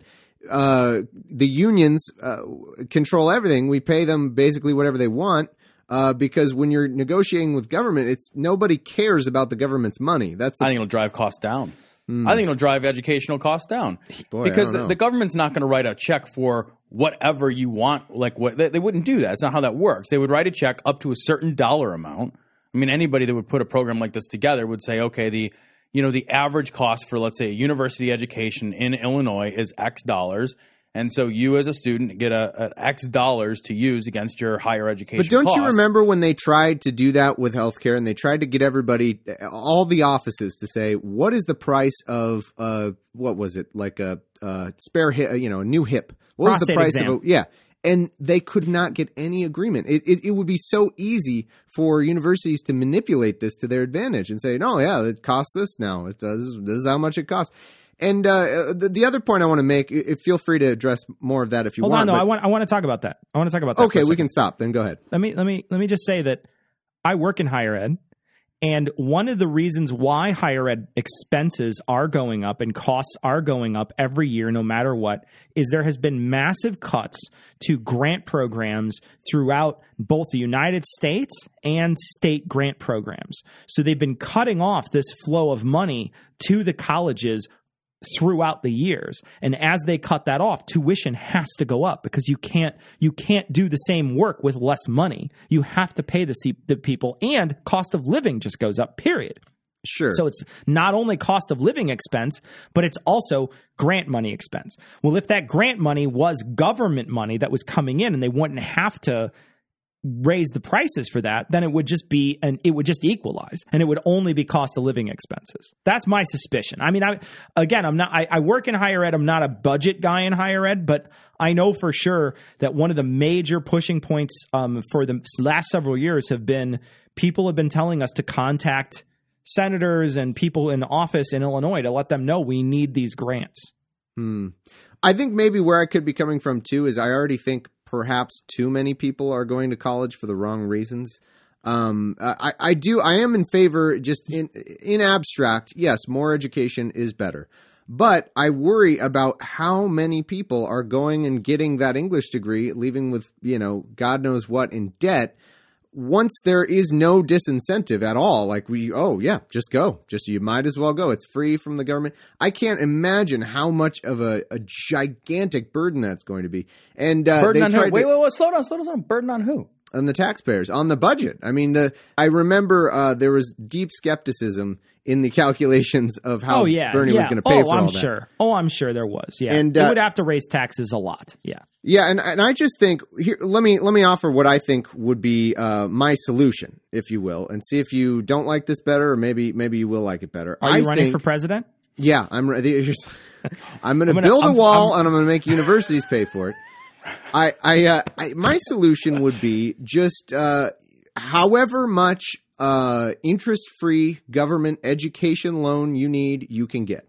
Speaker 2: Uh, the unions uh, control everything. We pay them basically whatever they want. Uh, because when you're negotiating with government, it's nobody cares about the government's money. That's the
Speaker 4: I think it'll drive costs down. I think it'll drive educational costs down.
Speaker 2: Boy, I
Speaker 4: because
Speaker 2: don't
Speaker 4: the,
Speaker 2: know.
Speaker 4: the government's not going to write a check for whatever you want. Like what they, they wouldn't do that. It's not how that works. They would write a check up to a certain dollar amount. I mean, anybody that would put a program like this together would say, okay, the you know the average cost for, let's say, a university education in Illinois is X dollars. And so you as a student get a, a X dollars to use against your higher education
Speaker 2: But don't you
Speaker 4: costs.
Speaker 2: remember when they tried to do that with healthcare and they tried to get everybody, all the offices to say, what is the price of, uh, what was it? Like a, uh, spare hip, you know, a new hip. What was the
Speaker 3: Prostate
Speaker 2: price
Speaker 3: exam.
Speaker 2: of a, yeah. And they could not get any agreement. It, it it would be so easy for universities to manipulate this to their advantage and say, no, yeah, it costs this now. It does, this is how much it costs. And uh, the, the other point I want to make, i- feel free to address more of that if you
Speaker 3: Hold
Speaker 2: want.
Speaker 3: on, though.
Speaker 2: but-
Speaker 3: I want I want to talk about that. I want to talk about that.
Speaker 2: okay,
Speaker 3: for a
Speaker 2: we
Speaker 3: second.
Speaker 2: can stop. Then go ahead.
Speaker 3: let me let me let me just say that I work in higher ed, and one of the reasons why higher ed expenses are going up and costs are going up every year, no matter what, is there has been massive cuts to grant programs throughout both the United States and state grant programs. So they've been cutting off this flow of money to the colleges throughout the years, and as they cut that off, tuition has to go up because you can't you can't do the same work with less money. You have to pay the, se- the people, and cost of living just goes up, period.
Speaker 2: Sure.
Speaker 3: So it's not only cost of living expense, but it's also grant money expense. Well, if that grant money was government money that was coming in and they wouldn't have to raise the prices for that, then it would just be and it would just equalize, and it would only be cost of living expenses. That's my suspicion. I mean, I again, I'm not. I, I work in higher ed. I'm not a budget guy in higher ed, but I know for sure that one of the major pushing points um, for the last several years have been people have been telling us to contact senators and people in office in Illinois to let them know we need these grants.
Speaker 2: I think maybe where I could be coming from too is I already think perhaps too many people are going to college for the wrong reasons. Um, I, I do, I am in favor, just in, in abstract, yes, more education is better. But I worry about how many people are going and getting that English degree, leaving with, you know, God knows what in debt, once there is no disincentive at all. Like we, oh yeah, just go. Just, you might as well go. It's free from the government. I can't imagine how much of a, a gigantic burden that's going to be. And, uh,
Speaker 4: burden
Speaker 2: they
Speaker 4: on who?
Speaker 2: tried
Speaker 4: Wait,
Speaker 2: to,
Speaker 4: wait, wait, slow down, slow down. Burden on who?
Speaker 2: On the taxpayers, on the budget. I mean, the I remember uh, there was deep skepticism in the calculations of how
Speaker 3: oh, yeah,
Speaker 2: Bernie
Speaker 3: yeah.
Speaker 2: was going to pay
Speaker 3: oh,
Speaker 2: for
Speaker 3: I'm
Speaker 2: all that.
Speaker 3: sure. Oh, I'm sure there was. Yeah,
Speaker 2: And,
Speaker 3: it
Speaker 2: uh,
Speaker 3: would have to raise taxes a lot. Yeah,
Speaker 2: Yeah, and and I just think here. Let me let me offer what I think would be uh, my solution, if you will, and see if you don't like this better, or maybe maybe you will like it better.
Speaker 3: Are
Speaker 2: I
Speaker 3: you running
Speaker 2: think,
Speaker 3: for president?
Speaker 2: Yeah, I'm. ready. I'm going to
Speaker 3: gonna-
Speaker 2: build a
Speaker 3: I'm-
Speaker 2: wall,
Speaker 3: I'm-
Speaker 2: and I'm going to make universities pay for it. I, I, uh, I, my solution would be just, uh, however much, uh, interest-free government education loan you need, you can get.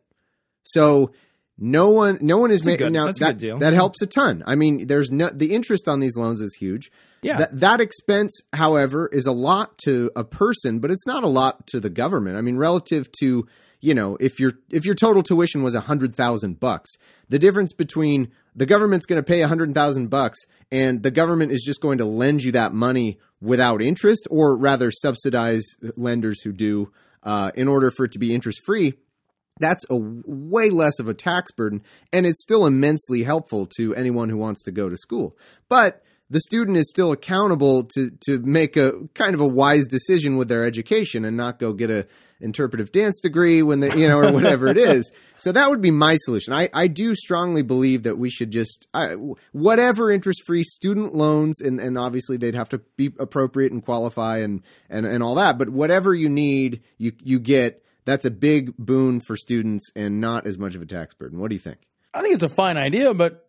Speaker 2: So no one, no one is
Speaker 3: a
Speaker 2: making
Speaker 3: good-
Speaker 2: now
Speaker 3: that's a
Speaker 2: that,
Speaker 3: good deal.
Speaker 2: that helps a ton. I mean, there's no, the interest on these loans is huge.
Speaker 3: Yeah.
Speaker 2: That, that expense, however, is a lot to a person, but it's not a lot to the government. I mean, relative to, you know, if your if your total tuition was a hundred thousand bucks, the difference between the government's going to pay a hundred thousand bucks and the government is just going to lend you that money without interest, or rather subsidize lenders who do, uh, in order for it to be interest free. That's a way less of a tax burden, and it's still immensely helpful to anyone who wants to go to school. But the student is still accountable to to make a kind of a wise decision with their education and not go get a interpretive dance degree when they, you know, or whatever it is. So that would be my solution. I, I do strongly believe that we should just, I, whatever interest-free student loans, and, and obviously they'd have to be appropriate and qualify and, and, and all that, but whatever you need, you, you get, that's a big boon for students and not as much of a tax burden. What do you think?
Speaker 4: I think it's a fine idea, but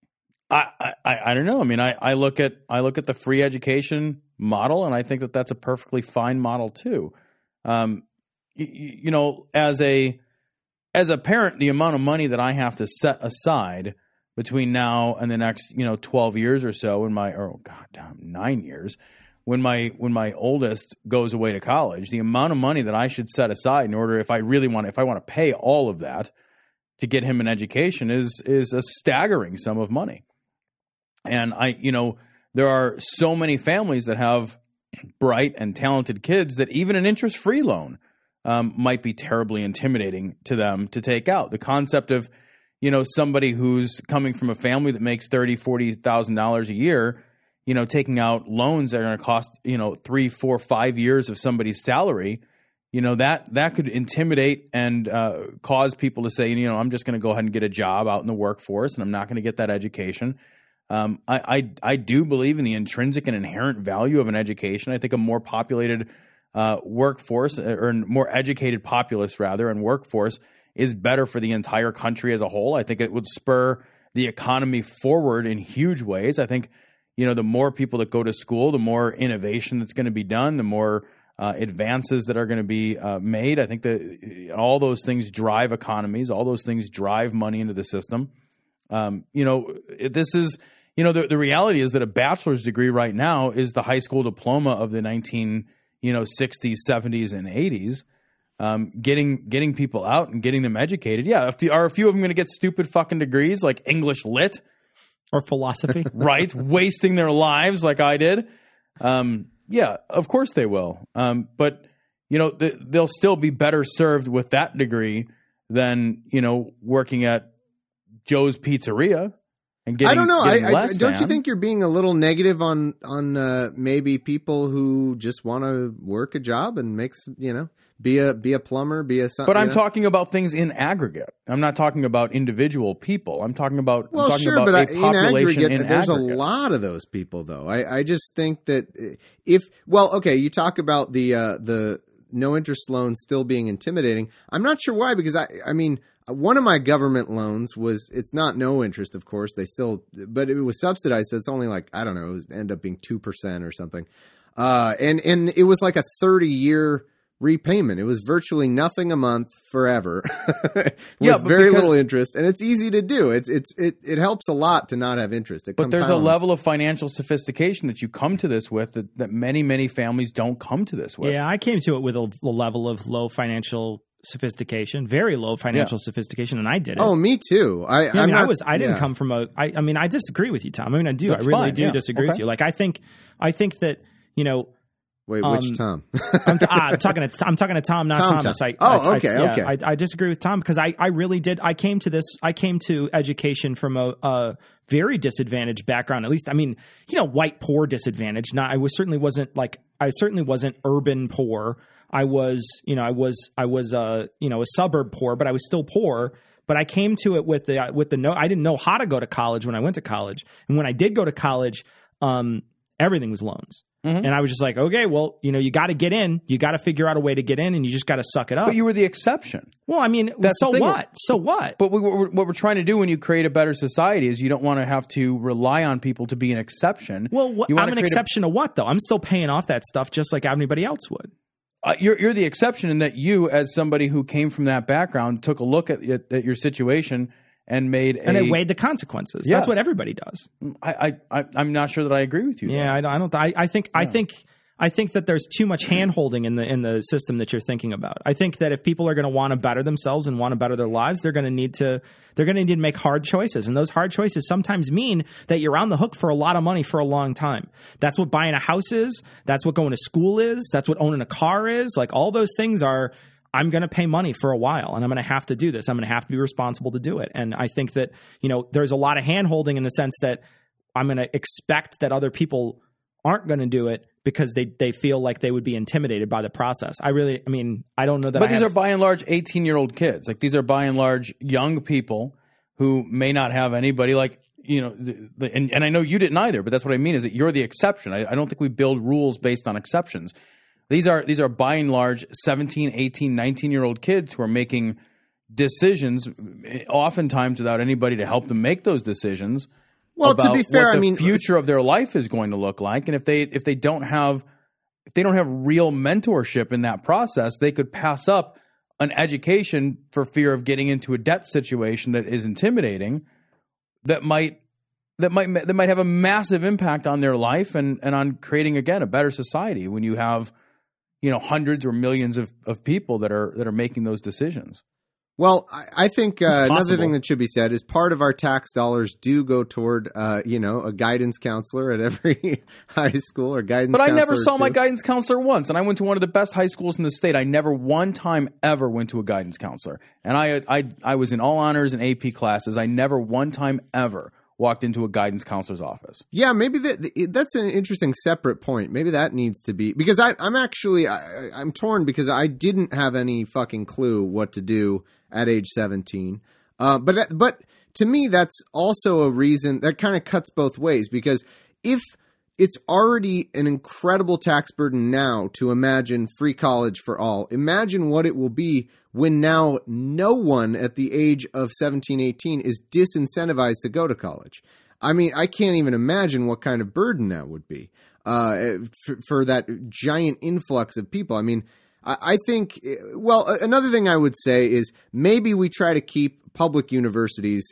Speaker 4: I, I, I don't know. I mean, I, I look at I look at the free education model, and I think that that's a perfectly fine model too. Um, you, you know, as a as a parent, the amount of money that I have to set aside between now and the next, you know, twelve years or so, when my or god damn nine years, when my when my oldest goes away to college, the amount of money that I should set aside in order, if I really want, if I want to pay all of that to get him an education, is is a staggering sum of money. And I, you know, there are so many families that have bright and talented kids that even an interest-free loan um, might be terribly intimidating to them to take out. The concept of, you know, somebody who's coming from a family that makes thirty thousand dollars, forty thousand dollars a year, you know, taking out loans that are going to cost, you know, three, four, five years of somebody's salary, you know, that that could intimidate and uh, cause people to say, you know, I'm just going to go ahead and get a job out in the workforce, and I'm not going to get that education. Um, I, I I do believe in the intrinsic and inherent value of an education. I think a more populated uh, workforce, or more educated populace rather, and workforce is better for the entire country as a whole. I think it would spur the economy forward in huge ways. I think, you know, the more people that go to school, the more innovation that's going to be done, the more uh, advances that are going to be uh, made. I think that all those things drive economies. All those things drive money into the system. Um, you know, this is. You know, the, the reality is that a bachelor's degree right now is the high school diploma of the nineteen, you know, sixties, seventies, and eighties. Um, getting getting people out and getting them educated. Yeah, a few, are a few of them going to get stupid fucking degrees like English Lit
Speaker 3: Or philosophy?
Speaker 4: right? Wasting their lives like I did. Um, yeah, of course they will. Um, but you know, th- they'll still be better served with that degree than, you know, working at Joe's Pizzeria. And getting,
Speaker 2: I don't know. I, I,
Speaker 4: less
Speaker 2: don't
Speaker 4: than.
Speaker 2: you think you're being a little negative on on uh, maybe people who just want to work a job and make some, you know, be a be a plumber, be a.
Speaker 4: But I'm
Speaker 2: know?
Speaker 4: talking about things in aggregate. I'm not talking about individual people. I'm talking about
Speaker 2: Well,
Speaker 4: I'm talking
Speaker 2: sure,
Speaker 4: about
Speaker 2: but
Speaker 4: a
Speaker 2: I, in
Speaker 4: population
Speaker 2: aggregate,
Speaker 4: in
Speaker 2: there's
Speaker 4: aggregate.
Speaker 2: a lot of those people, though. I, I just think that if well, okay, you talk about the uh, the no interest loans still being intimidating. I'm not sure why, because I I mean. One of my government loans was, it's not no interest, of course. They still, but it was subsidized. So it's only like, I don't know, it was end up being two percent or something. Uh, and, and it was like a thirty year repayment. It was virtually nothing a month forever with
Speaker 4: Yeah, but
Speaker 2: very
Speaker 4: because-
Speaker 2: little interest, and it's easy to do. It's it's it, it helps a lot to not have interest. It
Speaker 4: But there's a
Speaker 2: compounds.
Speaker 4: level of financial sophistication that you come to this with that, that many, many families don't come to this with.
Speaker 3: Yeah, I came to it with a, a level of low financial sophistication, very low financial
Speaker 4: Yeah.
Speaker 3: sophistication, and I did it.
Speaker 2: Oh, me too. I,
Speaker 3: Yeah, I
Speaker 2: I'm
Speaker 3: mean, I
Speaker 2: not-
Speaker 3: was. I didn't
Speaker 2: yeah.
Speaker 3: come from a. I, I mean, I disagree with you, Tom. I mean, I do.
Speaker 4: That's
Speaker 3: I really
Speaker 4: fine,
Speaker 3: do
Speaker 4: yeah.
Speaker 3: disagree with
Speaker 4: Okay.
Speaker 3: you. Like, I think. I think that you know.
Speaker 2: Wait,
Speaker 3: um,
Speaker 2: which Tom?
Speaker 3: I'm, t- ah, I'm talking to. I'm talking to Tom, not
Speaker 2: Tom,
Speaker 3: Thomas.
Speaker 2: Tom.
Speaker 3: I,
Speaker 2: Oh,
Speaker 3: I,
Speaker 2: okay,
Speaker 3: I, yeah,
Speaker 2: okay.
Speaker 3: I, I disagree with Tom because I, I really did. I came to this. I came to education from a, a very disadvantaged background. At least, I mean, you know, white poor disadvantaged. Not. I was certainly wasn't like. I certainly wasn't urban poor. I was, you know, I was, I was, uh, you know, a suburb poor, but I was still poor. But I came to it with the with the no. I didn't know how to go to college when I went to college, and when I did go to college, um, everything was loans.
Speaker 4: Mm-hmm.
Speaker 3: And I was just like, okay, well, you know, you got to get in. You got to figure out a way to get in, and you just got to suck it up.
Speaker 4: But you were the exception.
Speaker 3: well, I mean,
Speaker 4: That's
Speaker 3: so
Speaker 4: the thing.
Speaker 3: what? So what?
Speaker 4: But we, what we're- what we're trying to do when you create a better society is you don't want to have to rely on people to be an exception.
Speaker 3: well, what,
Speaker 4: You
Speaker 3: I'm
Speaker 4: wanna
Speaker 3: an
Speaker 4: create a-
Speaker 3: exception to what, though? I'm still paying off that stuff just like anybody else would.
Speaker 4: Uh, you're you're the exception in that you, as somebody who came from that background, took a look at at, at your situation and made
Speaker 3: And
Speaker 4: a.
Speaker 3: I weighed the consequences.
Speaker 4: Yes.
Speaker 3: That's what everybody does.
Speaker 4: I, I I I'm not sure that I agree with you.
Speaker 3: Yeah, I don't. I, don't I, I think. I think. I think that there's too much hand holding in the in the system that you're thinking about. I think that if people are going to want to better themselves and want to better their lives, they're going to need to they're going to need to make hard choices, and those hard choices sometimes mean that you're on the hook for a lot of money for a long time. That's what buying a house is. That's what going to school is. That's what owning a car is. Like all those things are. I'm going to pay money for a while, and I'm going to have to do this. I'm going to have to be responsible to do it. And I think that you know there's a lot of hand holding in the sense that I'm going to expect that other people aren't going to do it because they, they feel like they would be intimidated by the process. I really, I mean, I don't know that
Speaker 4: But
Speaker 3: I
Speaker 4: these
Speaker 3: have,
Speaker 4: are by and large eighteen year old kids. Like these are by and large young people who may not have anybody like, you know, the, the, and, and I know you didn't either, but that's what I mean is that you're the exception. I, I don't think we build rules based on exceptions. These are, these are by and large seventeen, eighteen, nineteen year old kids who are making decisions oftentimes without anybody to help them make those decisions.
Speaker 2: Well, to
Speaker 4: about
Speaker 2: be fair,
Speaker 4: what the
Speaker 2: I mean,
Speaker 4: future of their life is going to look like. And if they, if they don't have, if they don't have real mentorship in that process, they could pass up an education for fear of getting into a debt situation that is intimidating, that might that might that might have a massive impact on their life and and on creating again a better society when you have, you know, hundreds or millions of, of people that are that are making those decisions.
Speaker 2: Well, I, I think uh, another
Speaker 3: possible.
Speaker 2: thing that should be said is part of our tax dollars do go toward, uh, you know, a guidance counselor at every high school or guidance.
Speaker 4: But I never
Speaker 2: counselor
Speaker 4: saw my
Speaker 2: too.
Speaker 4: guidance counselor once, and I went to one of the best high schools in the state. I never one time ever went to a guidance counselor, and I I I was in all honors and A P classes. I never one time ever walked into a guidance counselor's office.
Speaker 2: Yeah, maybe that that's an interesting separate point. Maybe that needs to be because I, I'm actually I, I'm torn because I didn't have any fucking clue what to do at age seventeen. Uh, but but to me, that's also a reason that kind of cuts both ways because if it's already an incredible tax burden now to imagine free college for all, imagine what it will be when now no one at the age of seventeen, eighteen is disincentivized to go to college. I mean, I can't even imagine what kind of burden that would be uh, for, for that giant influx of people. I mean, I, I think, well, another thing I would say is maybe we try to keep public universities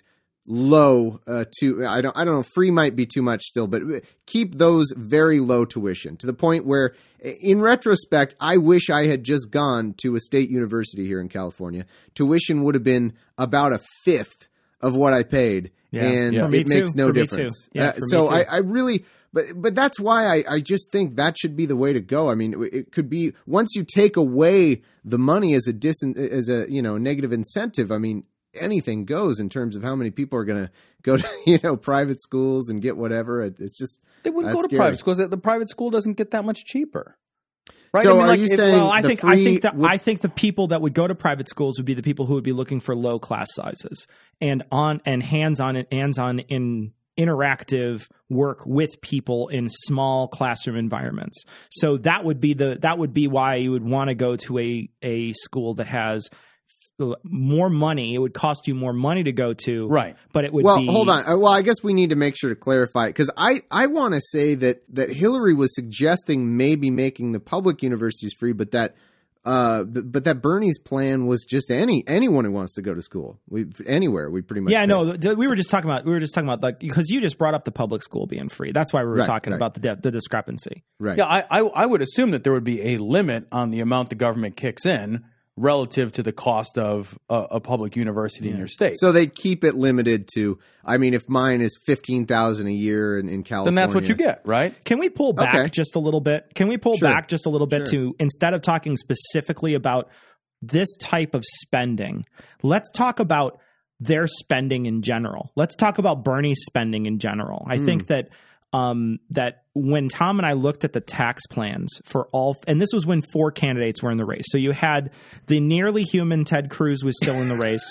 Speaker 2: low uh, to I don't I don't know free might be too much still, but keep those very low tuition to the point where in retrospect I wish I had just gone to a state university here in California. Tuition would have been about a fifth of what I paid,
Speaker 3: Yeah.
Speaker 2: and
Speaker 3: Yeah. For
Speaker 2: it
Speaker 3: me
Speaker 2: makes
Speaker 3: too.
Speaker 2: no
Speaker 3: For me
Speaker 2: difference.
Speaker 3: too. Yeah,
Speaker 2: Uh,
Speaker 3: for me
Speaker 2: so
Speaker 3: too.
Speaker 2: I, I really. But but that's why I, I just think that should be the way to go. I mean, it could be once you take away the money as a dis as a you know negative incentive. I mean, anything goes in terms of how many people are going to go to you know private schools and get whatever. It, it's just
Speaker 4: They wouldn't
Speaker 2: that's
Speaker 4: go to
Speaker 2: scary.
Speaker 4: private schools. The private school doesn't get that much cheaper. Right?
Speaker 2: So
Speaker 4: I mean,
Speaker 2: are
Speaker 4: like,
Speaker 2: you
Speaker 4: if-
Speaker 2: saying-
Speaker 3: Well, I
Speaker 2: the
Speaker 3: think I
Speaker 2: free
Speaker 3: think that
Speaker 2: would-
Speaker 3: I think the people that would go to private schools would be the people who would be looking for low class sizes and on and hands on and hands on in interactive work with people in small classroom environments. So that would be the that would be why you would want to go to a a school that has more money. It would cost you more money to go to,
Speaker 4: Right.
Speaker 3: But it would
Speaker 2: Well,
Speaker 3: be
Speaker 2: hold on. Uh, Well, I guess we need to make sure to clarify because I, I want to say that, that Hillary was suggesting maybe making the public universities free, but that Uh, but, but that Bernie's plan was just any anyone who wants to go to school, we anywhere, we pretty much.
Speaker 3: Yeah,
Speaker 2: pick.
Speaker 3: no, th- we were just talking about we were just talking about like because you just brought up the public school being free. That's why we were
Speaker 2: Right,
Speaker 3: talking
Speaker 2: right.
Speaker 3: about the de- the discrepancy.
Speaker 2: Right.
Speaker 4: Yeah, I, I I would assume that there would be a limit on the amount the government kicks in relative to the cost of a, a public university in your state.
Speaker 2: So they keep it limited to. I mean, if mine is fifteen thousand a year in, in California,
Speaker 4: then that's what you get, right?
Speaker 3: Can we pull back
Speaker 2: Okay.
Speaker 3: just a little bit? Can we pull
Speaker 2: Sure.
Speaker 3: back just a little bit
Speaker 2: Sure.
Speaker 3: to instead of talking specifically about this type of spending, let's talk about their spending in general. Let's talk about Bernie's spending in general. I
Speaker 2: Mm.
Speaker 3: think that um, that when Tom and I looked at the tax plans for all, and this was when four candidates were in the race. So you had the nearly human Ted Cruz was still in the race.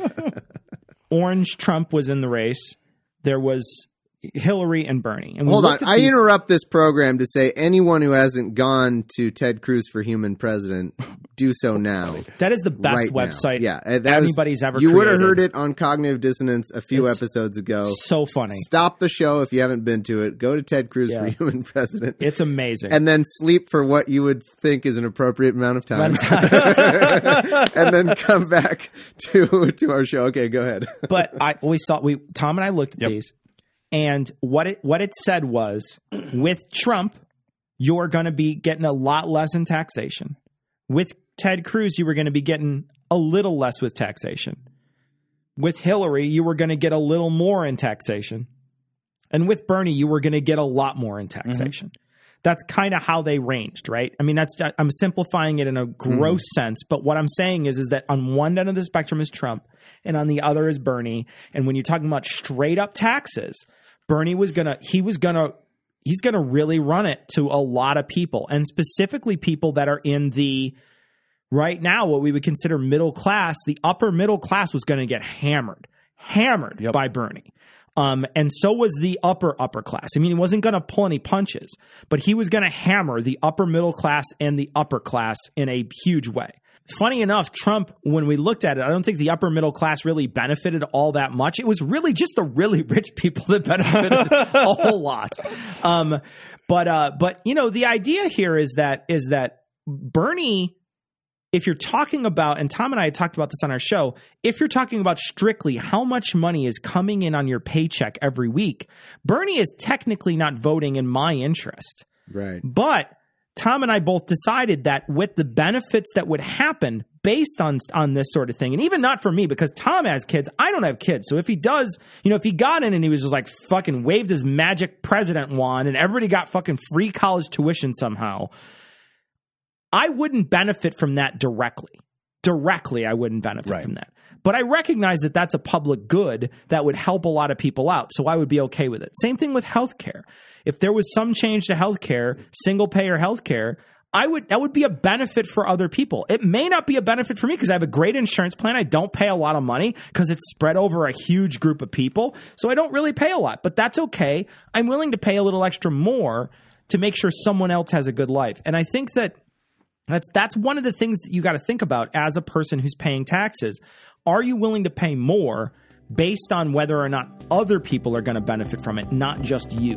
Speaker 3: Orange Trump was in the race. There was Hillary and Bernie. And we
Speaker 2: Hold on.
Speaker 3: looked at
Speaker 2: I
Speaker 3: these-
Speaker 2: interrupt this program to say anyone who hasn't gone to Ted Cruz for Human President, do so now.
Speaker 3: That is the best
Speaker 2: right now.
Speaker 3: website
Speaker 2: Yeah, uh, that was-
Speaker 3: anybody's ever
Speaker 2: You would have
Speaker 3: created.
Speaker 2: heard it on Cognitive Dissonance a few
Speaker 3: It's
Speaker 2: episodes ago.
Speaker 3: So funny.
Speaker 2: Stop the show if you haven't been to it. Go to Ted Cruz
Speaker 3: Yeah.
Speaker 2: for Human President.
Speaker 3: It's amazing.
Speaker 2: And then sleep for what you would think is an appropriate amount of time.
Speaker 3: Amount of time.
Speaker 2: And then come back to to our show. Okay, go ahead.
Speaker 3: But I we saw we Tom and I looked at
Speaker 4: Yep.
Speaker 3: these, and what it what it said was, with Trump, you're going to be getting a lot less in taxation. With Ted Cruz, you were going to be getting a little less with taxation. With Hillary, you were going to get a little more in taxation. And with Bernie, you were going to get a lot more in taxation. That's kind of how they ranged, right? I mean, that's I'm simplifying it in a gross sense, but what I'm saying is, is that on one end of the spectrum is Trump, and on the other is Bernie. And when you're talking about straight up taxes, Bernie was gonna, he was gonna, he's gonna really run it to a lot of people, and specifically people that are in the right now what we would consider middle class. The upper middle class was going to get hammered, hammered
Speaker 4: Yep.
Speaker 3: by Bernie. Um, and so was the upper, upper class. I mean, he wasn't going to pull any punches, but he was going to hammer the upper middle class and the upper class in a huge way. Funny enough, Trump, when we looked at it, I don't think the upper middle class really benefited all that much. It was really just the really rich people that benefited a whole lot. Um, but, uh, but, you know, the idea here is that, is that Bernie, if you're talking about, and Tom and I had talked about this on our show, if you're talking about strictly how much money is coming in on your paycheck every week, Bernie is technically not voting in my interest.
Speaker 2: Right.
Speaker 3: But Tom and I both decided that with the benefits that would happen based on on this sort of thing, and even not for me, because Tom has kids, I don't have kids. So if he does, you know, if he got in and he was just like fucking waved his magic president wand and everybody got fucking free college tuition somehow, I wouldn't benefit from that directly. Directly, I wouldn't benefit
Speaker 4: Right.
Speaker 3: from that. But I recognize that that's a public good that would help a lot of people out. So I would be okay with it. Same thing with healthcare. If there was some change to healthcare, single payer healthcare, I would that would be a benefit for other people. It may not be a benefit for me because I have a great insurance plan. I don't pay a lot of money because it's spread over a huge group of people. So I don't really pay a lot, but that's okay. I'm willing to pay a little extra more to make sure someone else has a good life. And I think that That's that's one of the things that you got to think about as a person who's paying taxes. Are you willing to pay more based on whether or not other people are going to benefit from it, not just you?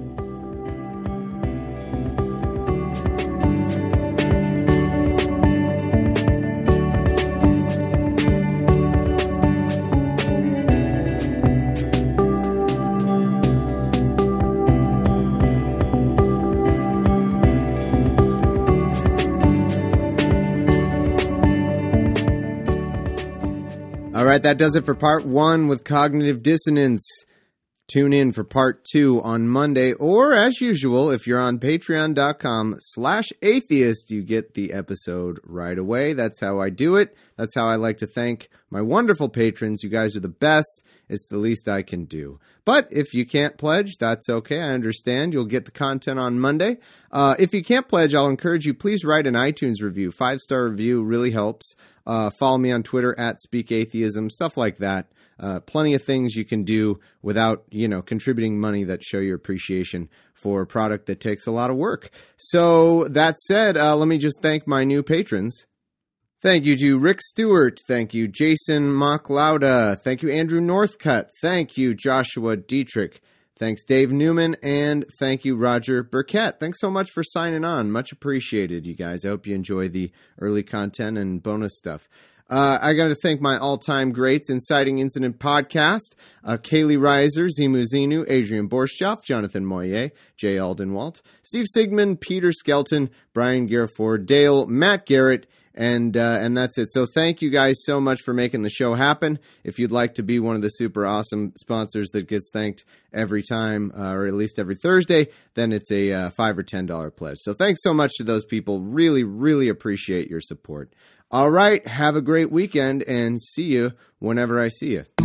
Speaker 2: All right, that does it for part one with Cognitive Dissonance. Tune in for part two on Monday, or as usual, if you're on patreon.com slash atheist, you get the episode right away. That's how I do it. That's how I like to thank my wonderful patrons. You guys are the best. It's the least I can do. But if you can't pledge, that's okay. I understand. You'll get the content on Monday. Uh, if you can't pledge, I'll encourage you, please write an iTunes review. Five-star review really helps. Uh, follow me on Twitter at SpeakAtheism, stuff like that. Uh, plenty of things you can do without, you know, contributing money that show your appreciation for a product that takes a lot of work. So that said, uh, let me just thank my new patrons. Thank you to Rick Stewart. Thank you, Jason Mocklauda. Thank you, Andrew Northcutt. Thank you, Joshua Dietrich. Thanks, Dave Newman, and thank you, Roger Burkett. Thanks so much for signing on. Much appreciated, you guys. I hope you enjoy the early content and bonus stuff. Uh, I got to thank my all-time greats, Inciting Incident Podcast, uh, Kaylee Reiser, Zimu Zinu, Adrian Borschoff, Jonathan Moyer, Jay Aldenwalt, Steve Sigmund, Peter Skelton, Brian Gareford, Dale, Matt Garrett, And uh, and that's it. So thank you guys so much for making the show happen. If you'd like to be one of the super awesome sponsors that gets thanked every time, uh, or at least every Thursday, then it's a uh, five or ten dollar pledge. So thanks so much to those people. Really, really appreciate your support. All right, have a great weekend, and see you whenever I see you.